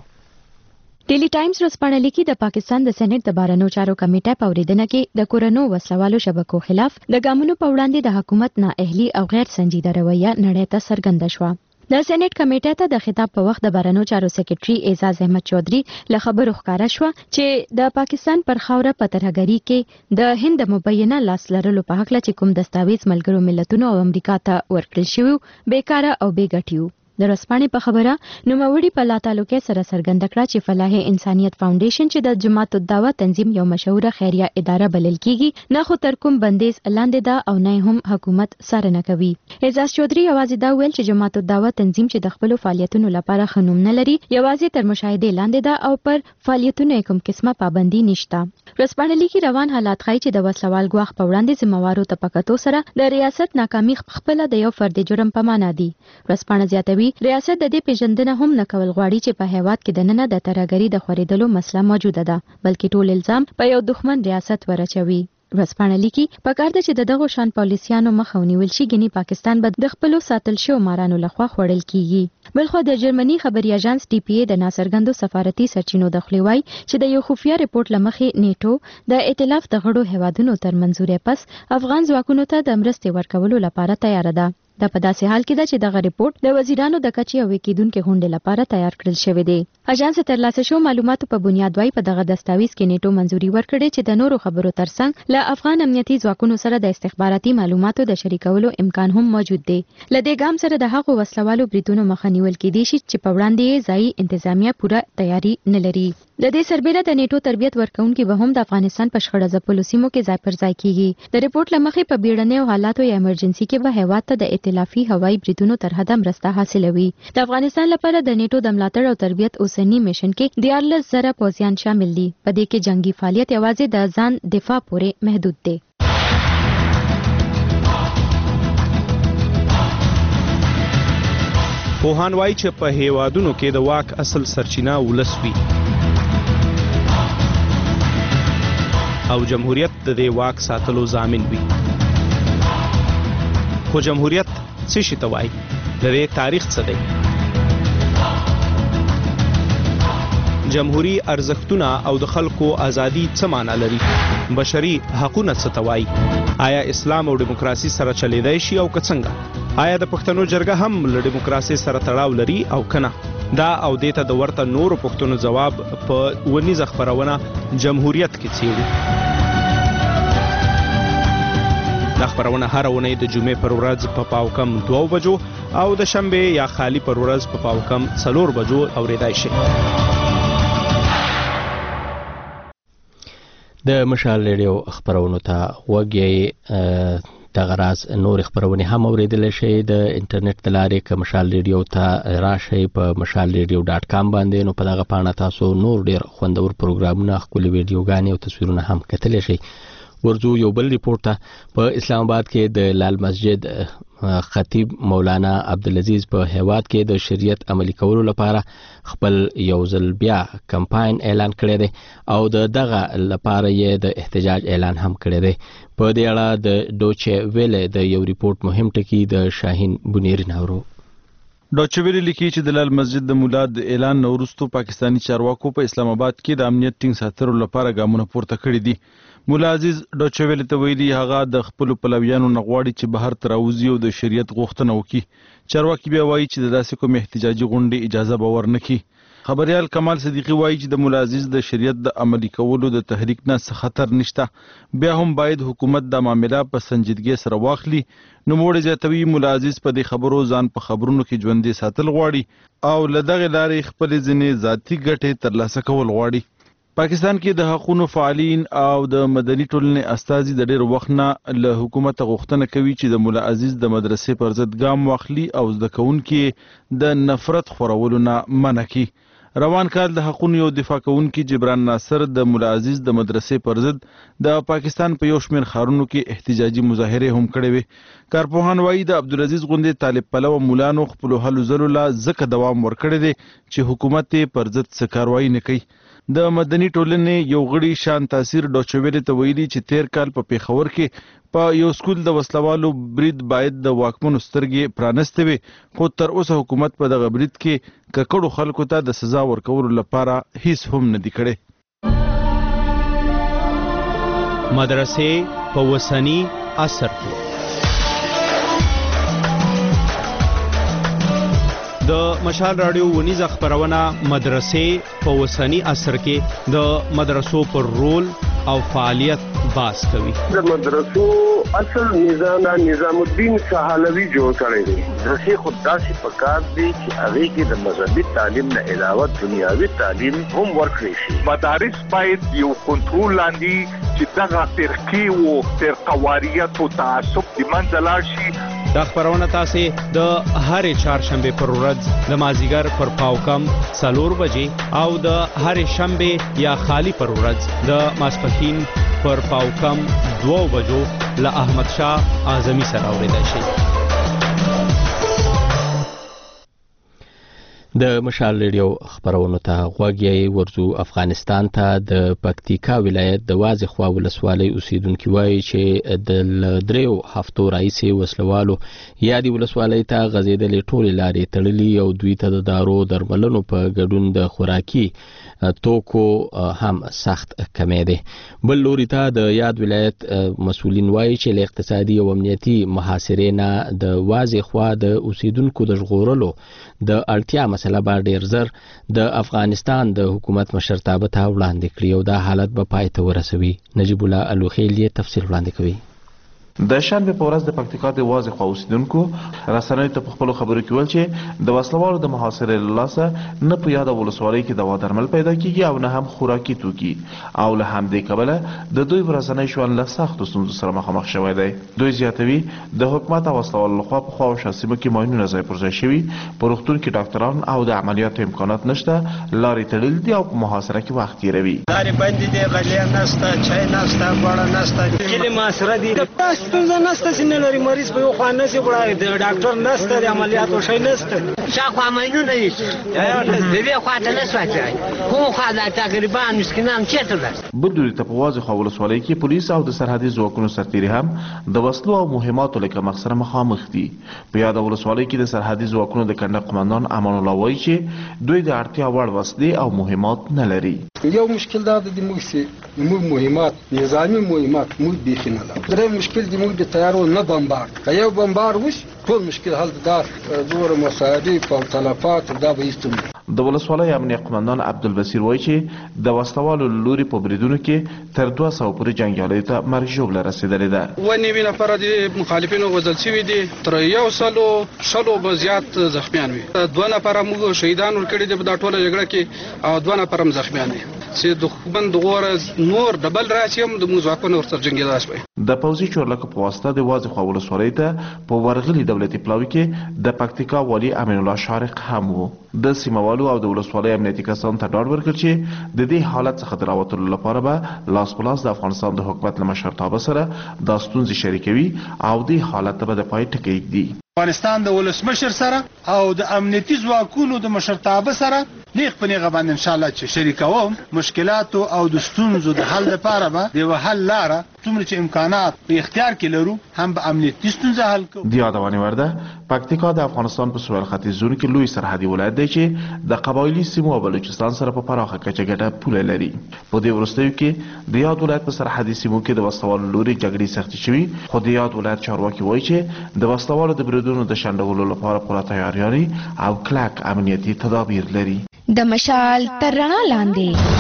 ډیلی ټایمز ورځپاڼه لیکي د پاکستان د سېنات د بهرنیو چارو کمیټه په اورېدنه کې د کورونو وسلوالو شبکو خلاف د ګامونو په وړاندې د حکومت نااهلي او غیر سنجیده رویه نړۍ ته څرګنده شوه. د سېنات کمیټې ته د خطاب په وخت د بهرنیو چارو سکرټري اعزاز احمد چودھری له خبرو ښکاره شوه چې د پاکستان پر خاوره په ترهګرۍ کې د هند مبینه لاس لرلو په هکله چې کوم دستاویز ملګرو ملتونو او امریکا ته ورکړل شوی بیکاره او بې ګټې وو. د رسپانې په خبره نوموړي په لا تعلقې سره څرګنده کړه چې فلاح انسانیت فاونډیشن چې د جماعت الدعوه تنظیم یو مشهوره خیریه اداره بلل کیږي نه خو تر کوم بندیز لاندې ده او نه هم حکومت څارنه کوي. اعزاز چودھری یوازې دا ویل چې جماعت الدعوه تنظیم چې د خپل فعالیتونو لپاره خنوم نه لري یوازې تر مشاهده لاندې ده او پر فعالیتونو کوم قسمه پابندي نشته. رسپانې لیکي روان حالات ښایي چې د وسلوال ګواښ په وړاندې ذمہوارو ته پکاتو سره د ریاست ناکامي خپل د یو فرد جرم په معنا دي. رسپانې زیاتوي ریاست د دې پیژندنه هم نه کول غواړي چې په هیواد کې د نننه د ترهګرۍ د خورېدلو مسله موجوده ده بلکې ټول الزام په یو دښمن ریاست ورچوي. ورځپاڼه لیکي پکار ده چې دغه شان پالیسیانو مخه ونیول شي ګنې پاکستان به د خپلو ساتل شوو مارانو لخوا خوړل کیږي. بلخو د جرمني خبري اژانس ډي پی ای د ناڅرګندو سفارتي سرچینو د خولې وایي چې د یو خفیه ریپورت لمخې نیټو د ائتلاف د غړو هیوادونو تر منځوري پس افغان ځواکونو ته د مرستې ورکولو لپاره تیار ده. دا په داسې حال کې ده چې دغه ریپورت د وزیرانو د کچې او کېدونکو غونډې لپاره تیار کړل شوی دی. اژانس ترلاسه شو معلوماتو په بنیاد وای په دغه دستاویز کې نیټو منځوري ورکړي چې د نورو خبرو ترڅنګ له افغان امنیتي ځواکونو سره د استخباراتي معلوماتو د شریکولو امکان هم موجود دی. لدې ګام سره د هغو وسلوالو بریدونو مخه نیول کېدی شي چې په وړاندې ځای انتظامیه پوره تیاری نه لري. د دې سربېره د نیټو تربیت ورکونکي به هم د افغانستان په شخړه ځپلو سیمو کې ځای پر ځای کیږي. د ریپورت لمخې په بیړنیو حالاتو یا ایمرجنسي کې به هیواد ته د ائتلافي هوایي بریدونو تر حده مرسته حاصلوي. د افغانستان لپاره د نیټو د ملاتړ او تربیت اوسنی میشن کې 14,000 پوځیان شامل دي. په دې کې جنگي فعالیت یوازې د ځان دفاع پورې محدود دی. پوهان وایي چې په هیوادونو کې د واک اصل سرچینه ولس وي او جمهوریت د دې واک ساتلو ضامن وي. خو جمهوریت څه شي ته وایي؟ د دې تاریخ څه دی؟ جمهوری ارزښتونه او د خلکو ازادي څه معنا لري؟ بشري حقوقونه څه ته وایي؟ آیا اسلام او دیموکراسي سره چلیدای شي او که څنګه؟ آیا د پښتنو جرګه هم له دیموکراسي سره تړاو لري او کنه؟ دا او دې ته د ورته نورو پښتنو جواب په ونیزه خبرونه جمهوریت کې څیړو. دا خبرونه هر اونۍ د جمعې پر ورځ په پاوکم 2 بجو او د شنبه یا خالی پر ورځ په پاوکم 4 بجو اوریدای شي. د مشال ریډیو خبرونو ته وګورئ. دغه راز نور خبرونه هم اوریدل شي د انټرنیټ د لارې که مشال ریډیو ته راشي په mashalradio.com باندې. نو په دغه پاڼه تاسو نور ډیر خوندور پروګرامونه خپل ویډیوګانې او تصویرونه هم کتلی شي. ورځو یو بل ریپورت ته په اسلام آباد کې د لال مسجد خطیب مولانا عبدالعزیز په هیواد کې د شریعت عملی کولو لپاره خپل یو ځل بیا کمپاین اعلان کړی دی او دغه لپاره یې د احتجاج اعلان هم کړی دی. په دې اړه د ډوچه ویلې د یو ریپورت مهم ټکی د شاهین بنيري ناورو. ډوچه ویلې لیکي چې د لال مسجد د مولا د اعلان وروسته پاکستانی چارواکو په اسلام آباد کې د امنیت ټینګ ساتلو لپاره ګامونه پورته کړي دي. مولا عزیز ډوچه ویلې ته ویلي هغه د خپل پلویانو نه غواړي چې بهر ته راوځي او د شریعت غوښتنه وکړي. چارواکي بیا وایي چې د داسې کوم احتجاجي غونډې اجازه به ورنکړي. خبريال کمال صدیقی وایي چې د مولا عزیز د شریعت د عملی کولو د تحریک نه څه خطر نشته. بیا هم باید حکومت د معاملې په سنجیدګۍ سره واخلي. نو موږ زیاتوي مولا عزیز په دې خبرو ځان په خبرونو کې ژوندۍ ساتل غواړي او له دغه لارې خپل ځینې ذاتي ګټې ترلاسه کول غواړي. پاکستان کې د حقوقو فعالین او د مدني ټولنې استازي د ډېر وخت نه له حکومت غوښتنه کوي چې د مولا عزیز د مدرسې پر ضد ګام واخلي او زده کوونکي د نفرت خورولو نه منع کړي. روان کال د حقونو یو دفاع کوونکي جبران ناصر د مولا عزیز د مدرسې پر ضد د پاکستان په یو شمېر ښارونو کې احتجاجي مظاهرې هم کړې وې. کارپوهان وایي د عبدالعزیز غوندې طالب پلوه مولانو خپلو هلو ځلو لا ځکه دوام ورکړی دی چې حکومت یې پر ضد څه کاروایي نه کوي. د مدني ټولنې یو غړي شان تاثیر ډوچویلې ته ویلي چې تیر کال په پیښور کې په یو سکول د وسلوالو برید باید د واکمنو سترګې پرانستې وي، خو تر اوسه حکومت په دغه برید کې ککړو خلکو ته د سزا ورکولو لپاره هیڅ هم نه دي کړی. مدرسې په وسنی عصر کې د مشال رادیو ونیزه خبرونه مدرسې په وسنی عصر کې د مدرسو پر رول او فعالیت باس کوي. د مدرسو اصل نظام الدین سهالوی جوړ کړی دی. مدرسې خود داسې پکار دي چې هغه کې د مذهبي تعلیم نه علاوه دنیاوي تعلیم هم ورکړي شي. مدارس باید یو کنټرول لاندې چې دغه فرقې او فرقواریت او تعصب د منځ لاړ شي. دا خبرونه تاسو د هرې چهارشنبه پر ورځ د مازیګر پر پاوکم 4 بجې او د هرې شنبه یا خالی پر ورځ د ماسپښین پر پاوکم 2 بجو له احمد شاه اعظمي سره اوریدل شي. د مشال ریډیو خبرونو ته غوږی ورزو. افغانستان ته د پکتیکا ولایت د وازی خوا ولسوالۍ اوسیدونکو وایي چې د 3 هفتو راهیسې وسلوالو یا د ولسوالۍ ته غځېدلې ټولې لارې تړلي او دوی ته د دارو درملنو په ګډون د خوراکي توکو هم سخت کمی دی. بل لوري ته د یاد ولایت مسؤلین وایي چې له اقتصادي او امنیتي محاصرې نه د وازی خوا د اوسیدونکو د ژغورلو د اړتیا مسله به ډیر زر د افغانستان د حکومت مشرتابه ته وړاندې کړي او دا حالت به پای ته ورسوي. نجیب الله الوخیل یې تفصیل وړاندې کوي. د شنبه په ورځ د پکتیکا د وازی خوا اوسیدونکو رسنیو ته په خپلو خبرو کې ویل چې د وسلوالو د محاصرې له لاسه نه په یاده ولسوالۍ کې دوا درمل پیدا کیږي او نه هم خوراکي توکي او له همدې کبله د دوی ورځنی ژوند له سختو ستونزو سره مخامخ شوی دی. دوی زیاتوي د حکومت او وسلوالو لخوا په خواوشا سیمو کې ماینونه ځای پر ځای شوي، په روغتون کې ډاکټران او د عملیاتو امکانات نشته، لارې تړلې دي او په محاصره کې وخت تیروي. لارې بندې دي، غلې نشته، چای نشته، غوړه نشته، کلي محاصره دي. ستونزه نشته چې نه لري مریض په یو خوا نشي وړای، د ډاکټر نشته، د عملیاتو شی نشته، شاخوا ماینونه نشته، د دې خوا ته نه سوچای کوم خوا دا تقریبا مسکینان چیرته ده. بل دوی ته په وازی خوا ولسوالۍ کې پولیس او د سرحدي ځواکونو سرتیري هم د وسلو او مهماتو له کمښت سره مخامخ دي. په یاده ولسوالۍ کې د سرحدي ځواکونو د کنډک قماندان امان الله وایي چې دوی د اړتیا وړ وسلې او مهمات نه لري. یو مشکل دا د موږ مهمات نظامی مهمات موږ بیخي نه لرو. درې مشکل د موږ د تیارو نه بمبار که یو بمبار وش ټول مشکل حل دا دوره مصارف او تلفات دا به ایستو. د ولسوالۍ امنیه قماندان عبدالبصیر وایي چې د وسلوالو لوري په بریدونو کې تر 200 پورې جنګیالیو ته مرګ ژوبله رسېدلې ده. 90 نفره د مخالفینو وژل شوي دي، تر 100 به زیات زخمیان وي. 2 نفره موږ شهیدان ورکړي دي په دا ټوله جګړه کې او 2 نفره هم زخمیان دي چې دښمن د غوره نور ډبل راشي هم د موږ ځواکونو ورسره جنګېدای شوی. د پوځي چورلکو په واسطه د وازی خوا ولسوالۍ ته په ورغلي دولتي پلاوي کې د پکتیکا والي امین الله شارق هم و. د سیموالو او د ولسوالۍ امنیتي کسانو ته ډاډ ورکړ چې د دې حالت څخه د راوتلو لپاره به لاس په لاس د افغانستان د حکومت له مشرتابه سره دا ستونزې شریکوي او دې حالت ته به د پای ټکی ږدي. افغانستان د ولسمشر سره او د امنیتي ځواکونو د مشرتابه سره نیغ په نیغه باندې ان شاء الله چې شریکوم مشکلاتو او د ستونزو د حل لپاره به د حل لاره څومره چې امکانات په اختیار کې لرو هم به امنیتي ستونزه حل کوو. د یادونې وړ ده پکتیکا د افغانستان په سویل ختیځ زون کې لوی سرحدي ولایت دی چې د قبایلي سیمو او بلوچستان سره په پراخه کچه ګډه پوله لري. په دې وروستیو کې د یاد ولایت په سرحدي سیمو کې د وسلوالو لوري جګړې سختې شوي، خو د یاد ولایت چارواکي وایي چې د وسلوالو د بریدونو د شنډولو لپاره پوره تیاری او کلک امنیتي تدابیر لري. د مشال تر رڼا لاندې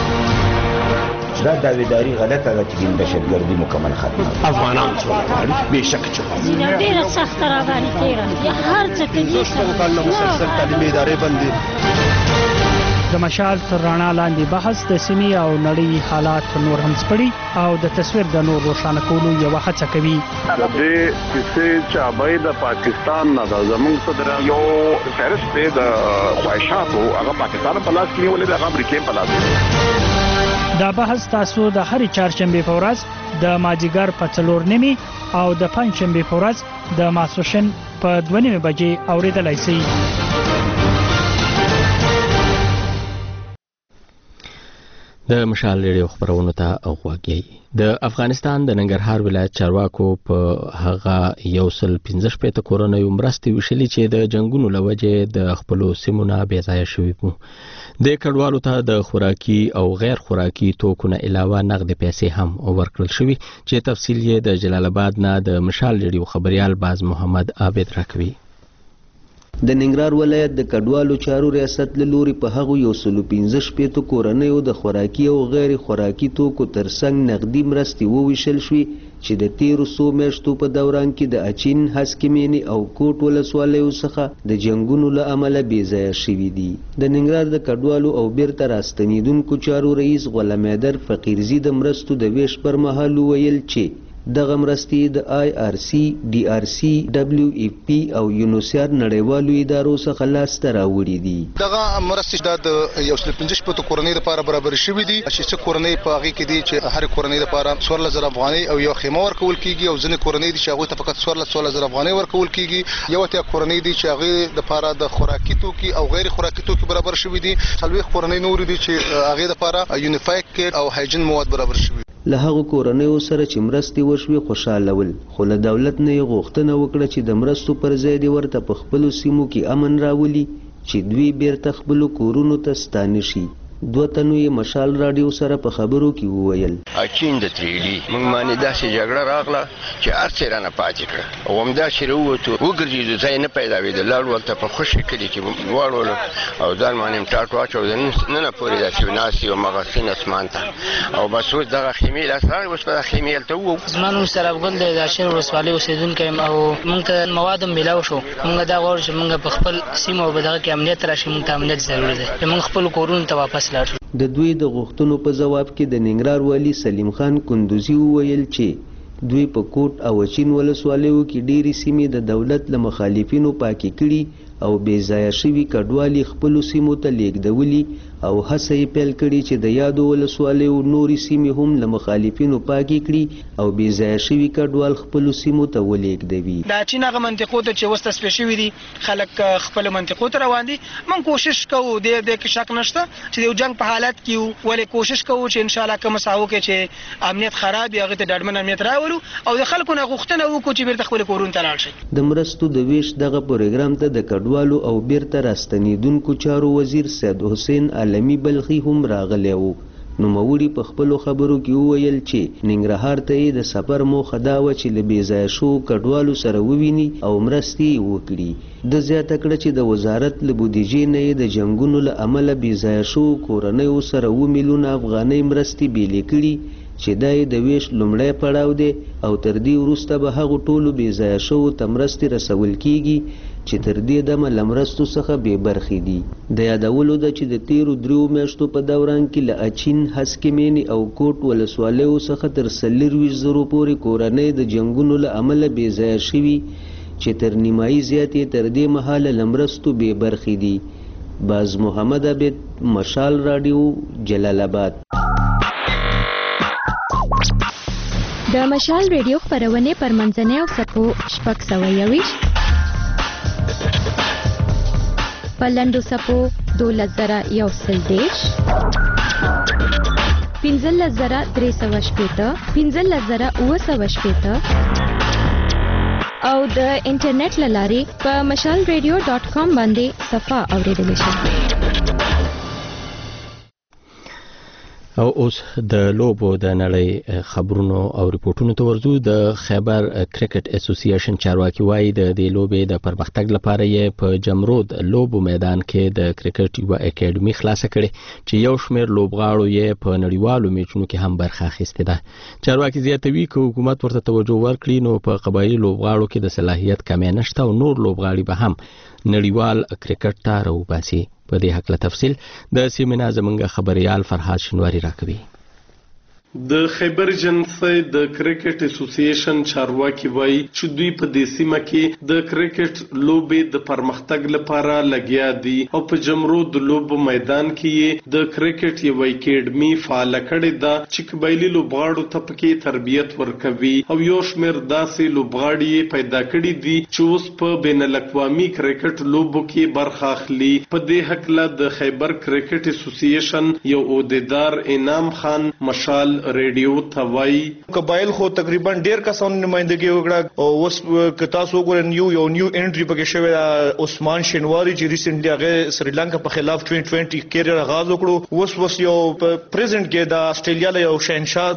دا داویداری غلطه ده چې دهشتګردي مکمل ختمه افغانان څو بېشکه چې ډېره سخته راغلې تېره هر څه کوي مسلسل تعلیمي ادارې بندې د مشال تر رڼا لاندې بحث د سیمې او نړۍ حالات نور هم سپړي او د تصویر د نور روښانه کولو یو هڅه کوي. د دې چې چابای د پاکستان نه د زمونږ صدر یو فهرست دی د خواهشاتو هغه پاکستان په لاس کې ولې د امریکا په لاس. دا بحث تاسو د هر چهارشنبه په ورځ د ماجیګر په 4:30 او د پنځشنبه په ورځ د ماسوشن په 2:30 بجې اوریدلای شئ. د مشال ریډیو خبرونو ته غوږی. د افغانستان د ننګرهار ولایت چارواکو په هغه 115 کورنۍ مرستې وشلې چې د جنگونو لوجه د خپل سیمونه بې ځای شوي وو. د کډوالو ته د خوراکي او غیر خوراکي توکو نه علاوه نقد پیسې هم ورکړل شوي چې تفصیل یې د جلال آباد نه د مشال ریډیو خبريال باز محمد عابد راکوي. د ننګرهار ولایت د کډوالو چارو ریاست له لوري په هغو 115 کورنیو د خوراکي او غیر خوراکي توکو ترڅنګ نقدي مرستې وویشل شوې چې د تیرو څو میاشتو په دوران کې د اچین، هسکمینی او کوټ ولسوالیو څخه د جنگونو له امله بې ځایه شوي دي. د ننګرهار د کډوالو او بیرته راستنیدونکو چارو رئیس غلام حیدر فقیرزي د مرستو د ویش پر مهال ویل چې دغه مرستې د IRC، DRC، WFP او یونیسر نړیوالو ادارو څخه لاسته راوړي دي. دغه مرستې د 115 کورنۍ لپاره برابر شوې دي چې څه کورنۍ په هغه کې دي چې هر کورنۍ لپاره 14,000 افغانۍ او یو خیمه ورکول کیږي او ځینې کورنۍ دي چې هغه ته فقط 14,000 افغانۍ ورکول کیږي. یو ته کورنۍ دي چې هغه لپاره د خوراکي توکي او غیر خوراکي توکي برابر شوې دي. څلوي کورنۍ نور دي چې هغه لپاره یونیفاید کټ او هایجین مواد برابر شوي. له هغو کورنیو سره چې مرستې وشوي خوشاله ول، خو له دولت نه یې غوښتنه وکړه چې د مرستو پر ځای دې ورته په خپلو سیمو کې امن راولي چې دوی بیرته خپلو کورونو ته ستانه شي. دوه تنو یې مشال راډیو سره په خبرو کې وویل اچین د تریلی موږ باندې داسې جګړه راغله چې هر څه رانه پاتې کړه او همداسې راووتو وګرځېدو ځای نه پیدا وېده لاړ ورته په خوشي کلي کې واړولو او ځان باندې ټاټ واچو نن پورې داسې ناستې وم هغه سین اسمان ته او بس اوس دغه خیمې لاس راغی اوس په دغه خیمې هلته ووو. زما نوم سراب ګل دی د اشر ولسوالۍ اوسېدونکی یم او موږ ته مواد هم میلاو شو. موږ دا غواړو چې موږ په خپل سیمه او په دغه کې امنیت راشي. موږ ته امنیت ضروري دی چې موږ خپلو کورونو ته واپس لاړ شو. د دوی د غوښتنو په جواب کې د ننګرهار والي سلیم خان کندوزي وویل چې دوی په کوټ او اچین ولسوالیو کې ډېرې سیمې د دولت له مخالفینو پاکې کړي او بې ځایه شوي کډوالي خپلو سیمو ته لیږدولي او هڅه یې پیل کړې چې د یادو ولسوالیو نورې سیمې هم له مخالفینو پاکې کړي او بې ځایه شوي کډوال خپلو سیمو ته ولېږدوي. د اچین هغه منطقو ته چې اوس تصفیه شوي دي خلک خپلو منطقو ته روان دي. موږ کوشش کوو دې کې شک نشته چې د یو جنګ په حالت کې یو ولې کوشش کوو چې انشاءالله کومه ساحو کې چې امنیت خراب وي هغې ته ډاډمن امنیت راولو او د خلکو نه غوښتنه وکړو چې بیرته خپلو کورونو ته لاړ شي. د مرستو د ویش دغه پروګرام ته د کډوالو او بیرته راستنیدونکو چارو وزیر سید حسین عالمي بلخي هم راغلی وو. نوموړي په خپلو خبرو کې وویل چې ننګرهار ته یې د سفر موخه دا وه چې له بې ځایه شوو کډوالو سره وویني او مرستې یې وکړي. د زیاته کړه چې د وزارت له بودیجې نه یې د جنګونو له امله بې ځایه شوو کورنیو سره 2 میلیونه افغانۍ مرستې بیلې کړي چې دا یې د ویش لومړی پړاو دی او تر دې وروسته به هغو ټولو بې ځایه شوو ته مرستې رسول کیږي چې تر دې دمه له مرستو څخه بې برخې دي. د یادولو ده چې د تیرو 3 میاشتو په دوران کې له اچین، هسکمینی او کوټ ولسوالیو څخه تر 24,000 پورې کورنۍ د جنګونو له امله بې ځایه شوي چې تر نیمایي زیات یې تر دې مهاله له مرستو بې برخې دي. باز محمد عابد، مشال راډیو، جلال آباد. د مشال ریډیو خپرونې پر منځنۍ او سپو 621 په لنډو سپو 12,110 15,310 15,910 او د انټرنیټ له لارې په mashalradio.com باندې صفحه اوریدلی شئ. او اوس د لوبو د نړۍ خبرونو او ریپورتونو ته ورځو. د خیبر کرکټ اسوسییشن چارواکي وایي د دې لوبې د پرمختګ لپاره یې په جمرود لوبو میدان کې د کرکټ یو اکیډمي خلاصه کړې چې یو شمېر لوبغاړو یې په نړیوالو میچونو کې هم برخه اخیستې ده. چارواکي زیاتوي که حکومت ورته توجه ورکړي نو په قبایلي لوبغاړو کې د صلاحیت کمی نشته او نور لوبغاړي به هم نړیوال کرکټ ته راوباسي. په دې حق له تفصیل د سیمنا زمونږ خبريال فرهاد شنواری راکوي. د خیبر جنسي د کرکټ اسوسییشن چارواکي وایي چې دوی په دې سیمه کې د کرکټ لوبې د پرمختګ لپاره لګیا دي او په جمرو د لوبو میدان کې د کرکټ یو اکیډمي فعال کړې ده چې قبایلی لوبغاړو ته پکې تربیت ورکوي او یو شمېر داسې لوبغاړي پیدا کړي دي چې اوس په بین الاقوامي کرکټ لوبو کې برخه اخلي. په دې حق له د خیبر کرکټ اسوسییشن یو عہدیدار انعام خان مشال ریډیو توای قبایل خو تقریبا ډیر کسان نمائندګي وکړه او اوس که تاسو وګورئ یو انټری پکې شوی عثمان شینواری چې ریسنټلی هغه سریلانکا په خلاف 2020 کیریئر آغاز وکړو. اوس یو پریزیدنت کې د استرالیا له یو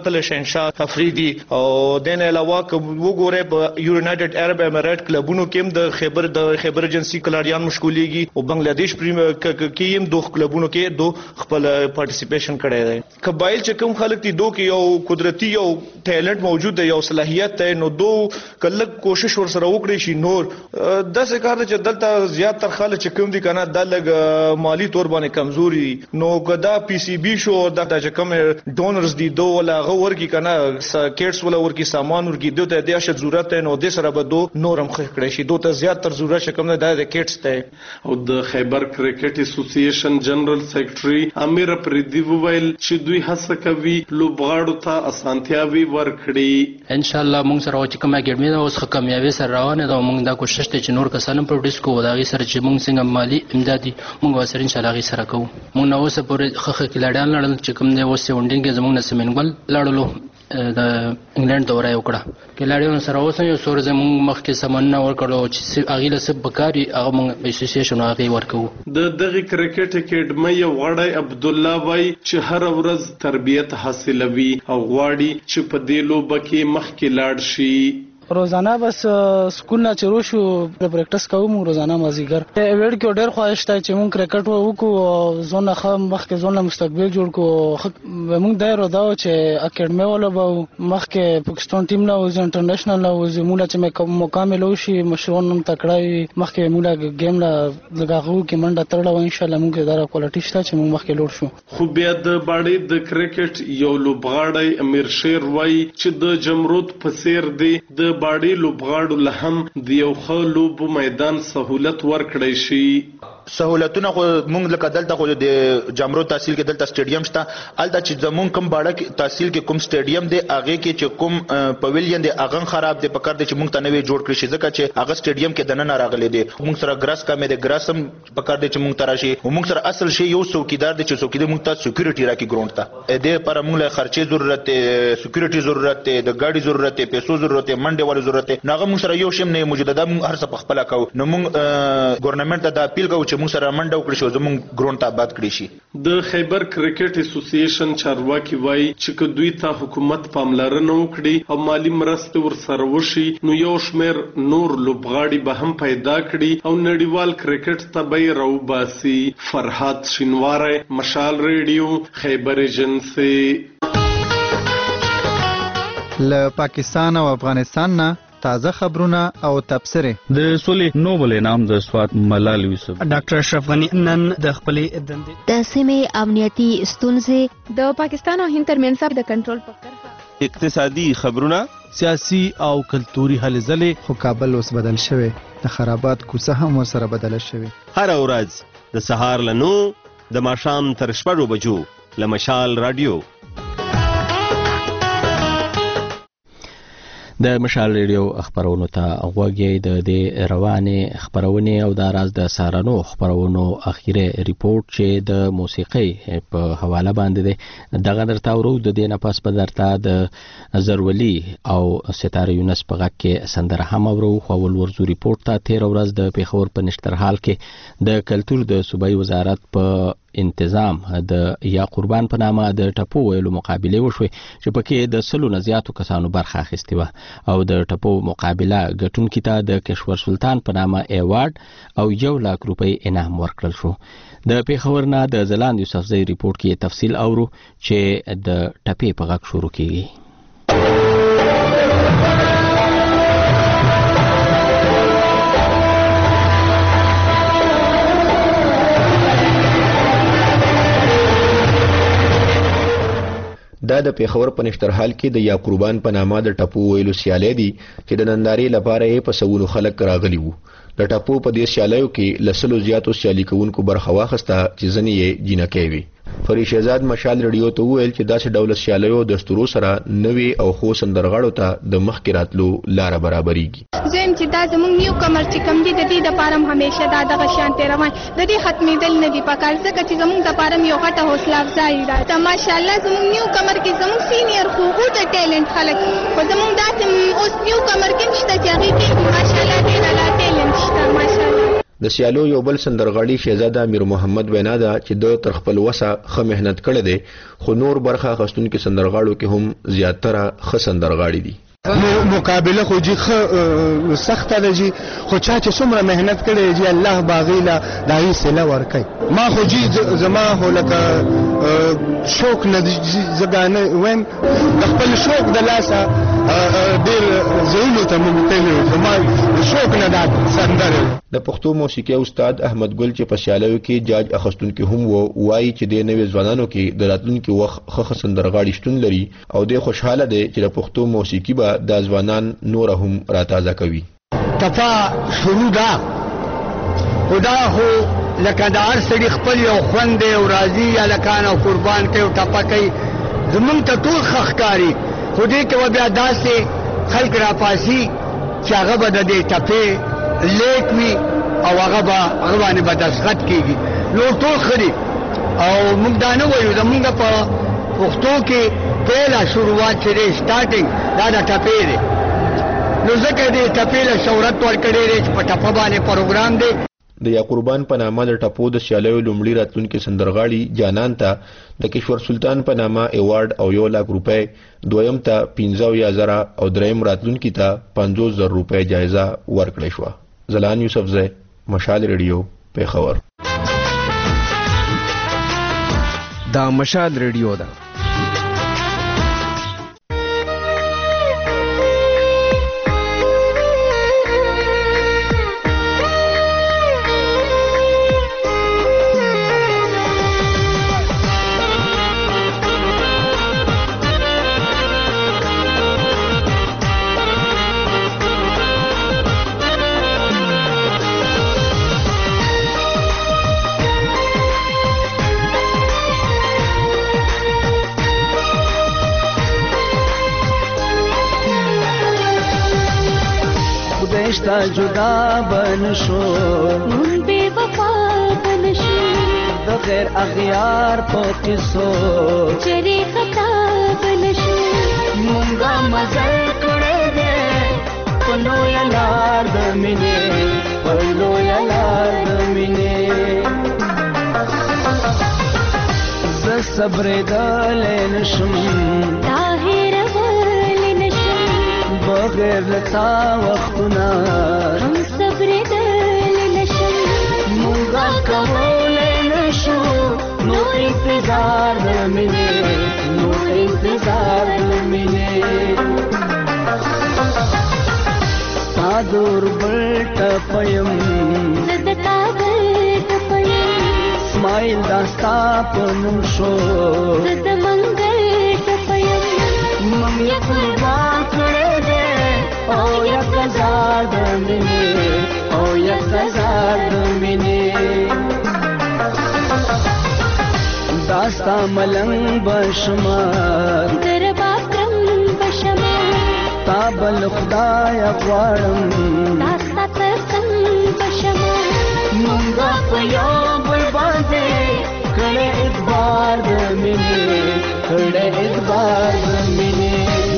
شهنشاه افریدي او دین علاوه وګورئ په یونایټډ عرب امارات کلبونو کې د خیبر ایجنسی کلاریان مشغولېږي او بنگلاديش کې هم دوه کلبونو کې دوه خپل پارټیسیپیشن کړی دی. قبایل چې کوم خلک دي دوه یو قدرتی یو ټیلنٹ موجود دی یو صلاحیت دی نو دو کله کوشش ور سره وکړي شي نور د څه کار چې دلته زیات تر خلک چې کوم دي کنه د لګ مالی تور باندې کمزوري نو کدا پی سی بی شو د چې کوم ډونرز دي دو ولا غور کی کنه کیټس ولا ور کی سامان ور کی دوته د اشد ضرورت نو د سره به دو نورم خې کړی شي دوته زیات تر ضرورت شکم نه د کیټس ته. او د خیبر کرکټ اسوسییشن جنرال سیکریټري امیر پردی وویل چې دوی هڅه کوي لوبغاړو ته اسانتیاوي ورکړي. ان شاء الله موږ سره چې کومه اکیډمي ده اوس کامیابی سره روانه ده موږ دا کوشش ته چې نور کسان پروډوس کوو دا غي سره چې موږ څنګه مالی امدادي موږ سره ان شاء الله غي سره کوو. موږ نو اوس پورې خخه کلاډان لړل چې کوم دی اوس وندین کې زموږ نسمنګل لړلو د انګلند دورې وکړه کلاډیون سره اوس یو سور زموږ مخکې سمونه ورکړو چې اغه له سب بکاري هغه موږ اسوسییشن هغه ورکو. د دغه کرکټ اکیډمي یو غړی عبد الله وای چې هر ورځ تربیت حاصلوي او غواړي چې په دې لوبه کې مخکې لاړ شي. روزانه بس سکول نه چرو شو پریکټس کوم روزانه مازیګر وړ کې ډېر خواهش ته چې مونږ کرکټ وکړو زونه خام مخکې زونه مستقبل جوړ کو مونږ دایره دا چې اکیډمي ولا به مخکې پاکستان ټیم نه وز انټرنیشنل نه وز مولا چې مکمل شي مشرون تکړه مخکې مولا گیم لا لګاغو کې منډه تړلو ان شاء الله مونږ دا کوالټی شته چې مونږ مخکې لوړ شو. خو بیا د باړې د کرکټ یو لوبغاړی امیر شیر وای چې د جمرود په سیر دی د باړې لوبغاړو له هم د یو ښه لوبو میدان سهولت ورکړی شي. سہولتونه خو مونږ لکه دلته خو د جامرو تحصیل کې دلته سټیډیم شته الته چې زمون کوم باړه تحصیل کې کوم سټیډیم دی هغه کې چې کوم پویلین دی هغه خراب دی پکړ دی چې مونږ ته نوې جوړ کړی شي ځکه چې هغه سټیډیم کې دنه نه راغلي دی مونږ سره ګراس کمې دی ګراسم پکړ دی چې مونږ ته راشي مونږ سره اصل شی یو څوکیدار دی چې څوکیدار مونږ ته سکیورټي راکې ګراوند ته دې پر مونږ له خرچې ضرورت دی سکیورټي ضرورت دی د ګاډي ضرورت دی پیسو ضرورت دی منډه ول ضرورت دی ناغه مونږ سره یو شیم نه موجوده ده مونږ هر څه په خپل کوو نو مونږ ګورنمنت ته اپیل کوو چې مونږ سره منډه شو زمون ګرون ته آباد کړی شي. د خیبر کرکټ اسوسییشن چارواکي وایي چې دوی ته حکومت پاملرنه وکړي او مالی مرسته ورسره وشي نو یو شمېر نور لوبغاړي به هم پیدا کړي او نړیوال کرکټ ته به راوباسي. فرهاد شینواری مشال ریډیو خیبر ایجنسی. له پاکستان او افغانستان نه تازه خبرونه او تبصره. د سولې نوبل انعام د سوات ملال یوسف ډاکټر اشرف غنی نن د خپلې دندې د سیمې امنیتي ستونزې د پاکستان او هند ترمنځ د کنټرول په کرښه اقتصادي خبرونه سیاسي او کلتوري هلې ځلې خو کابل اوس بدل شوی د خرابات کوڅه هم ورسره بدله شوی. هر ورځ د سهار له 9 د ماښام تر 6 بجو له مشال رادیو د مشال ریډیو خبرونو ته غوږی د دې روانې خبرونه او د راز د سارانو خبرونو اخیری ریپورت چې د موسیقي په حواله باندې ده دغه درته ورو د دې نه پس په درته د زرولي او ستاره یونس په غږ کې سندره هم ورو خو ورزو ریپورت ته 13 ورځ د پیښور په نشترحال کې د کلتور د صوبایي وزارت په انتظام د یا قربان په نامه د ټپو ویلو مقابله وشوي چې پکې د سلو نه زیاتو کسانو برخه اخیستې وه او د ټپو مقابله ګټونکي ته د کشور سلطان په نامه ایوارډ او 1 لک روپۍ انعام ورکړل شو. د پیښور نه د زلاند یوسفزۍ ریپورت کې تفصیل اورو چې د ټپې په غږ شروع کیږي. دا د پیښور په نشترحال کې د یعقوبان په نامه د ټپو ویلو سیالي دي چې د نندارې لپاره یې په سوونو خلک راغلي وو. د ټپو په دې سیالیو کې لسلو زیاتو سیالي کوونکو برخه واخیسته چې ځینې یې جینکۍ وي. فرید شهزاد مشال ریډیو ته وویل چې داسې ډول سیالیو دستورو سره نوي او خو سندرغاړو ته د مخکې راتلو لاره برابرېږي. زم چې دا زموږ نیو کمر چې کم دي د دې لپاره همیشه دا دغه شانتي روان د دې ختمېدل نه دي پکار ځکه چې زموږ لپاره یو غټه حوصله افزایي ده. ته ماشاءالله زموږ نیو کمر کې زموږ سینیر خو د ټیلنټ خلک خو زموږ داسې اوس نیو کمر کې نشته چې هغې کې ماشاءالله ډېر لا ټیلنټ شته ماشاءالله. د سیالو یو بل سندرغاړي شهزاده امیر محمد وینا ده چې د تر خپل وسه ښه محنت کړی دی خو نور برخه اخیستونکي سندرغاړو کې هم زیاتره ښه سندرغاړي دي. مقابله خو جی سخته ده جی خو چا چې څومره محنت کړی جی الله باغی له دایي سله ورکي. ما خو جی زما هو لکه شوق نه زګانه ویم د خپل شوق د لاسه ډېر زینو ته مونږ ته ما شوق نه دا سندره. د پښتو موسیقي استاد احمد ګل چې په سیالیو کې جاج اخیستونکي هم وایي چې د نوي ځوانانو کې د راتلونکي وخت ښه سندرغاړي شتون لري او د خوشحاله دی چې د پښتو موسیقي به د ځوانان نور هم راتازه کوي. تفا شروع ده خدا هو لکه د هر سړي خپل یو خوند دی او راضي یا لکان او قربان کوي او ټپه کوي زمونږ ته ټول ښه ښکاري خو دې کې به بیا داسې خلک راپاسي چې هغه به د دې ټپې لیک وي او هغه باندې به دستخط کېږي نو ټول ښه دي او موږ دا نه وایو زمونږ په پښتو کې پهله شروعات چې دی سټارټینګ دا د ټپې دی نو ځکه دې ټپې له شهرت ورکړی دی چې په ټپه باندې پروګرام دی. د یعقوبان په نامه د ټپو د سیالیو لومړي راتلونکي سندرغاړي جانان ته د کشور سلطان په نامه ایوارډ او 1 لک روپۍ، دویم ته 15,000 او دریم راتلونکي ته 50,000 روپۍ جایزه ورکړې شوه. زلان یوسفزی، مشال ریډیو، پیښور. دا مشال ریډیو ده. تا جدا بنشو مون بے وفا بنشو د غیر اغیار په کیسو چری خطا بنشو مونږه مزل کړه دې پلو یلار د مینې پلو یلار د مینې ز صبر دل نشم طاهر بغیر لتا وختنا هم صبر دل نشم مونږه کولای نشو نو انتظار مینه نو انتظار مینه تا دور بلټ پیم زدتا بلټ پیم سمایل داستا پنوم شو زد منګل پیم مم یا قربان کړه او یا قزار د مینې او یا قزار د مینې داستا ملنګ بشمار درباب کرم بشمار تا بل خدای غواړم داستا ترسم بشمار مونږه په یو بل باندې کړه اعتبار د مینې کړه اعتبار د مینې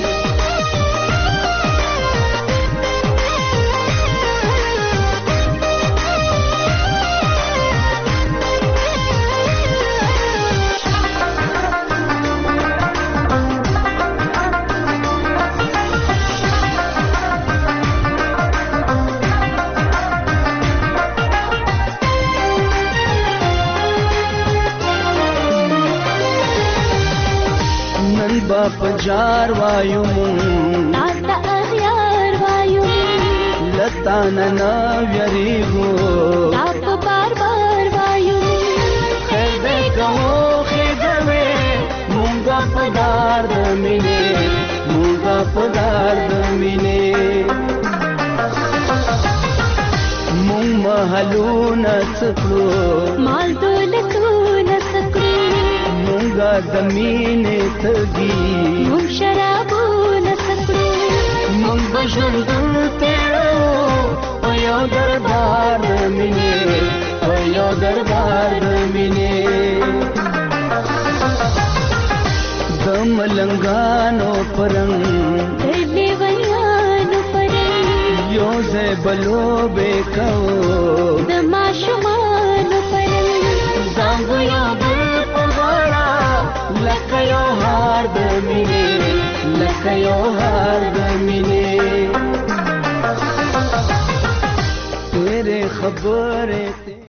پجار وایو تاستا اغیار وایو لتانا نا ویریگو تاپ بار بار وایو خیر دے کہو خیر دوے مونگا پدار محلونه سکړو مال دولتونه سکړو مونږه د مینې تږي مونږ شرابونه سکړو مونږ بژوند تیرو په یو دربار د مینې په یو دربار د مینې د ملنګانو پرنګ د لیوانو پرنګ یو ځای بلو به کوو د ماشومانو پرنګ زنګ یو بل په غاړه لکه یو هار د مینې لکه یو هار د مینې تیرې خبرې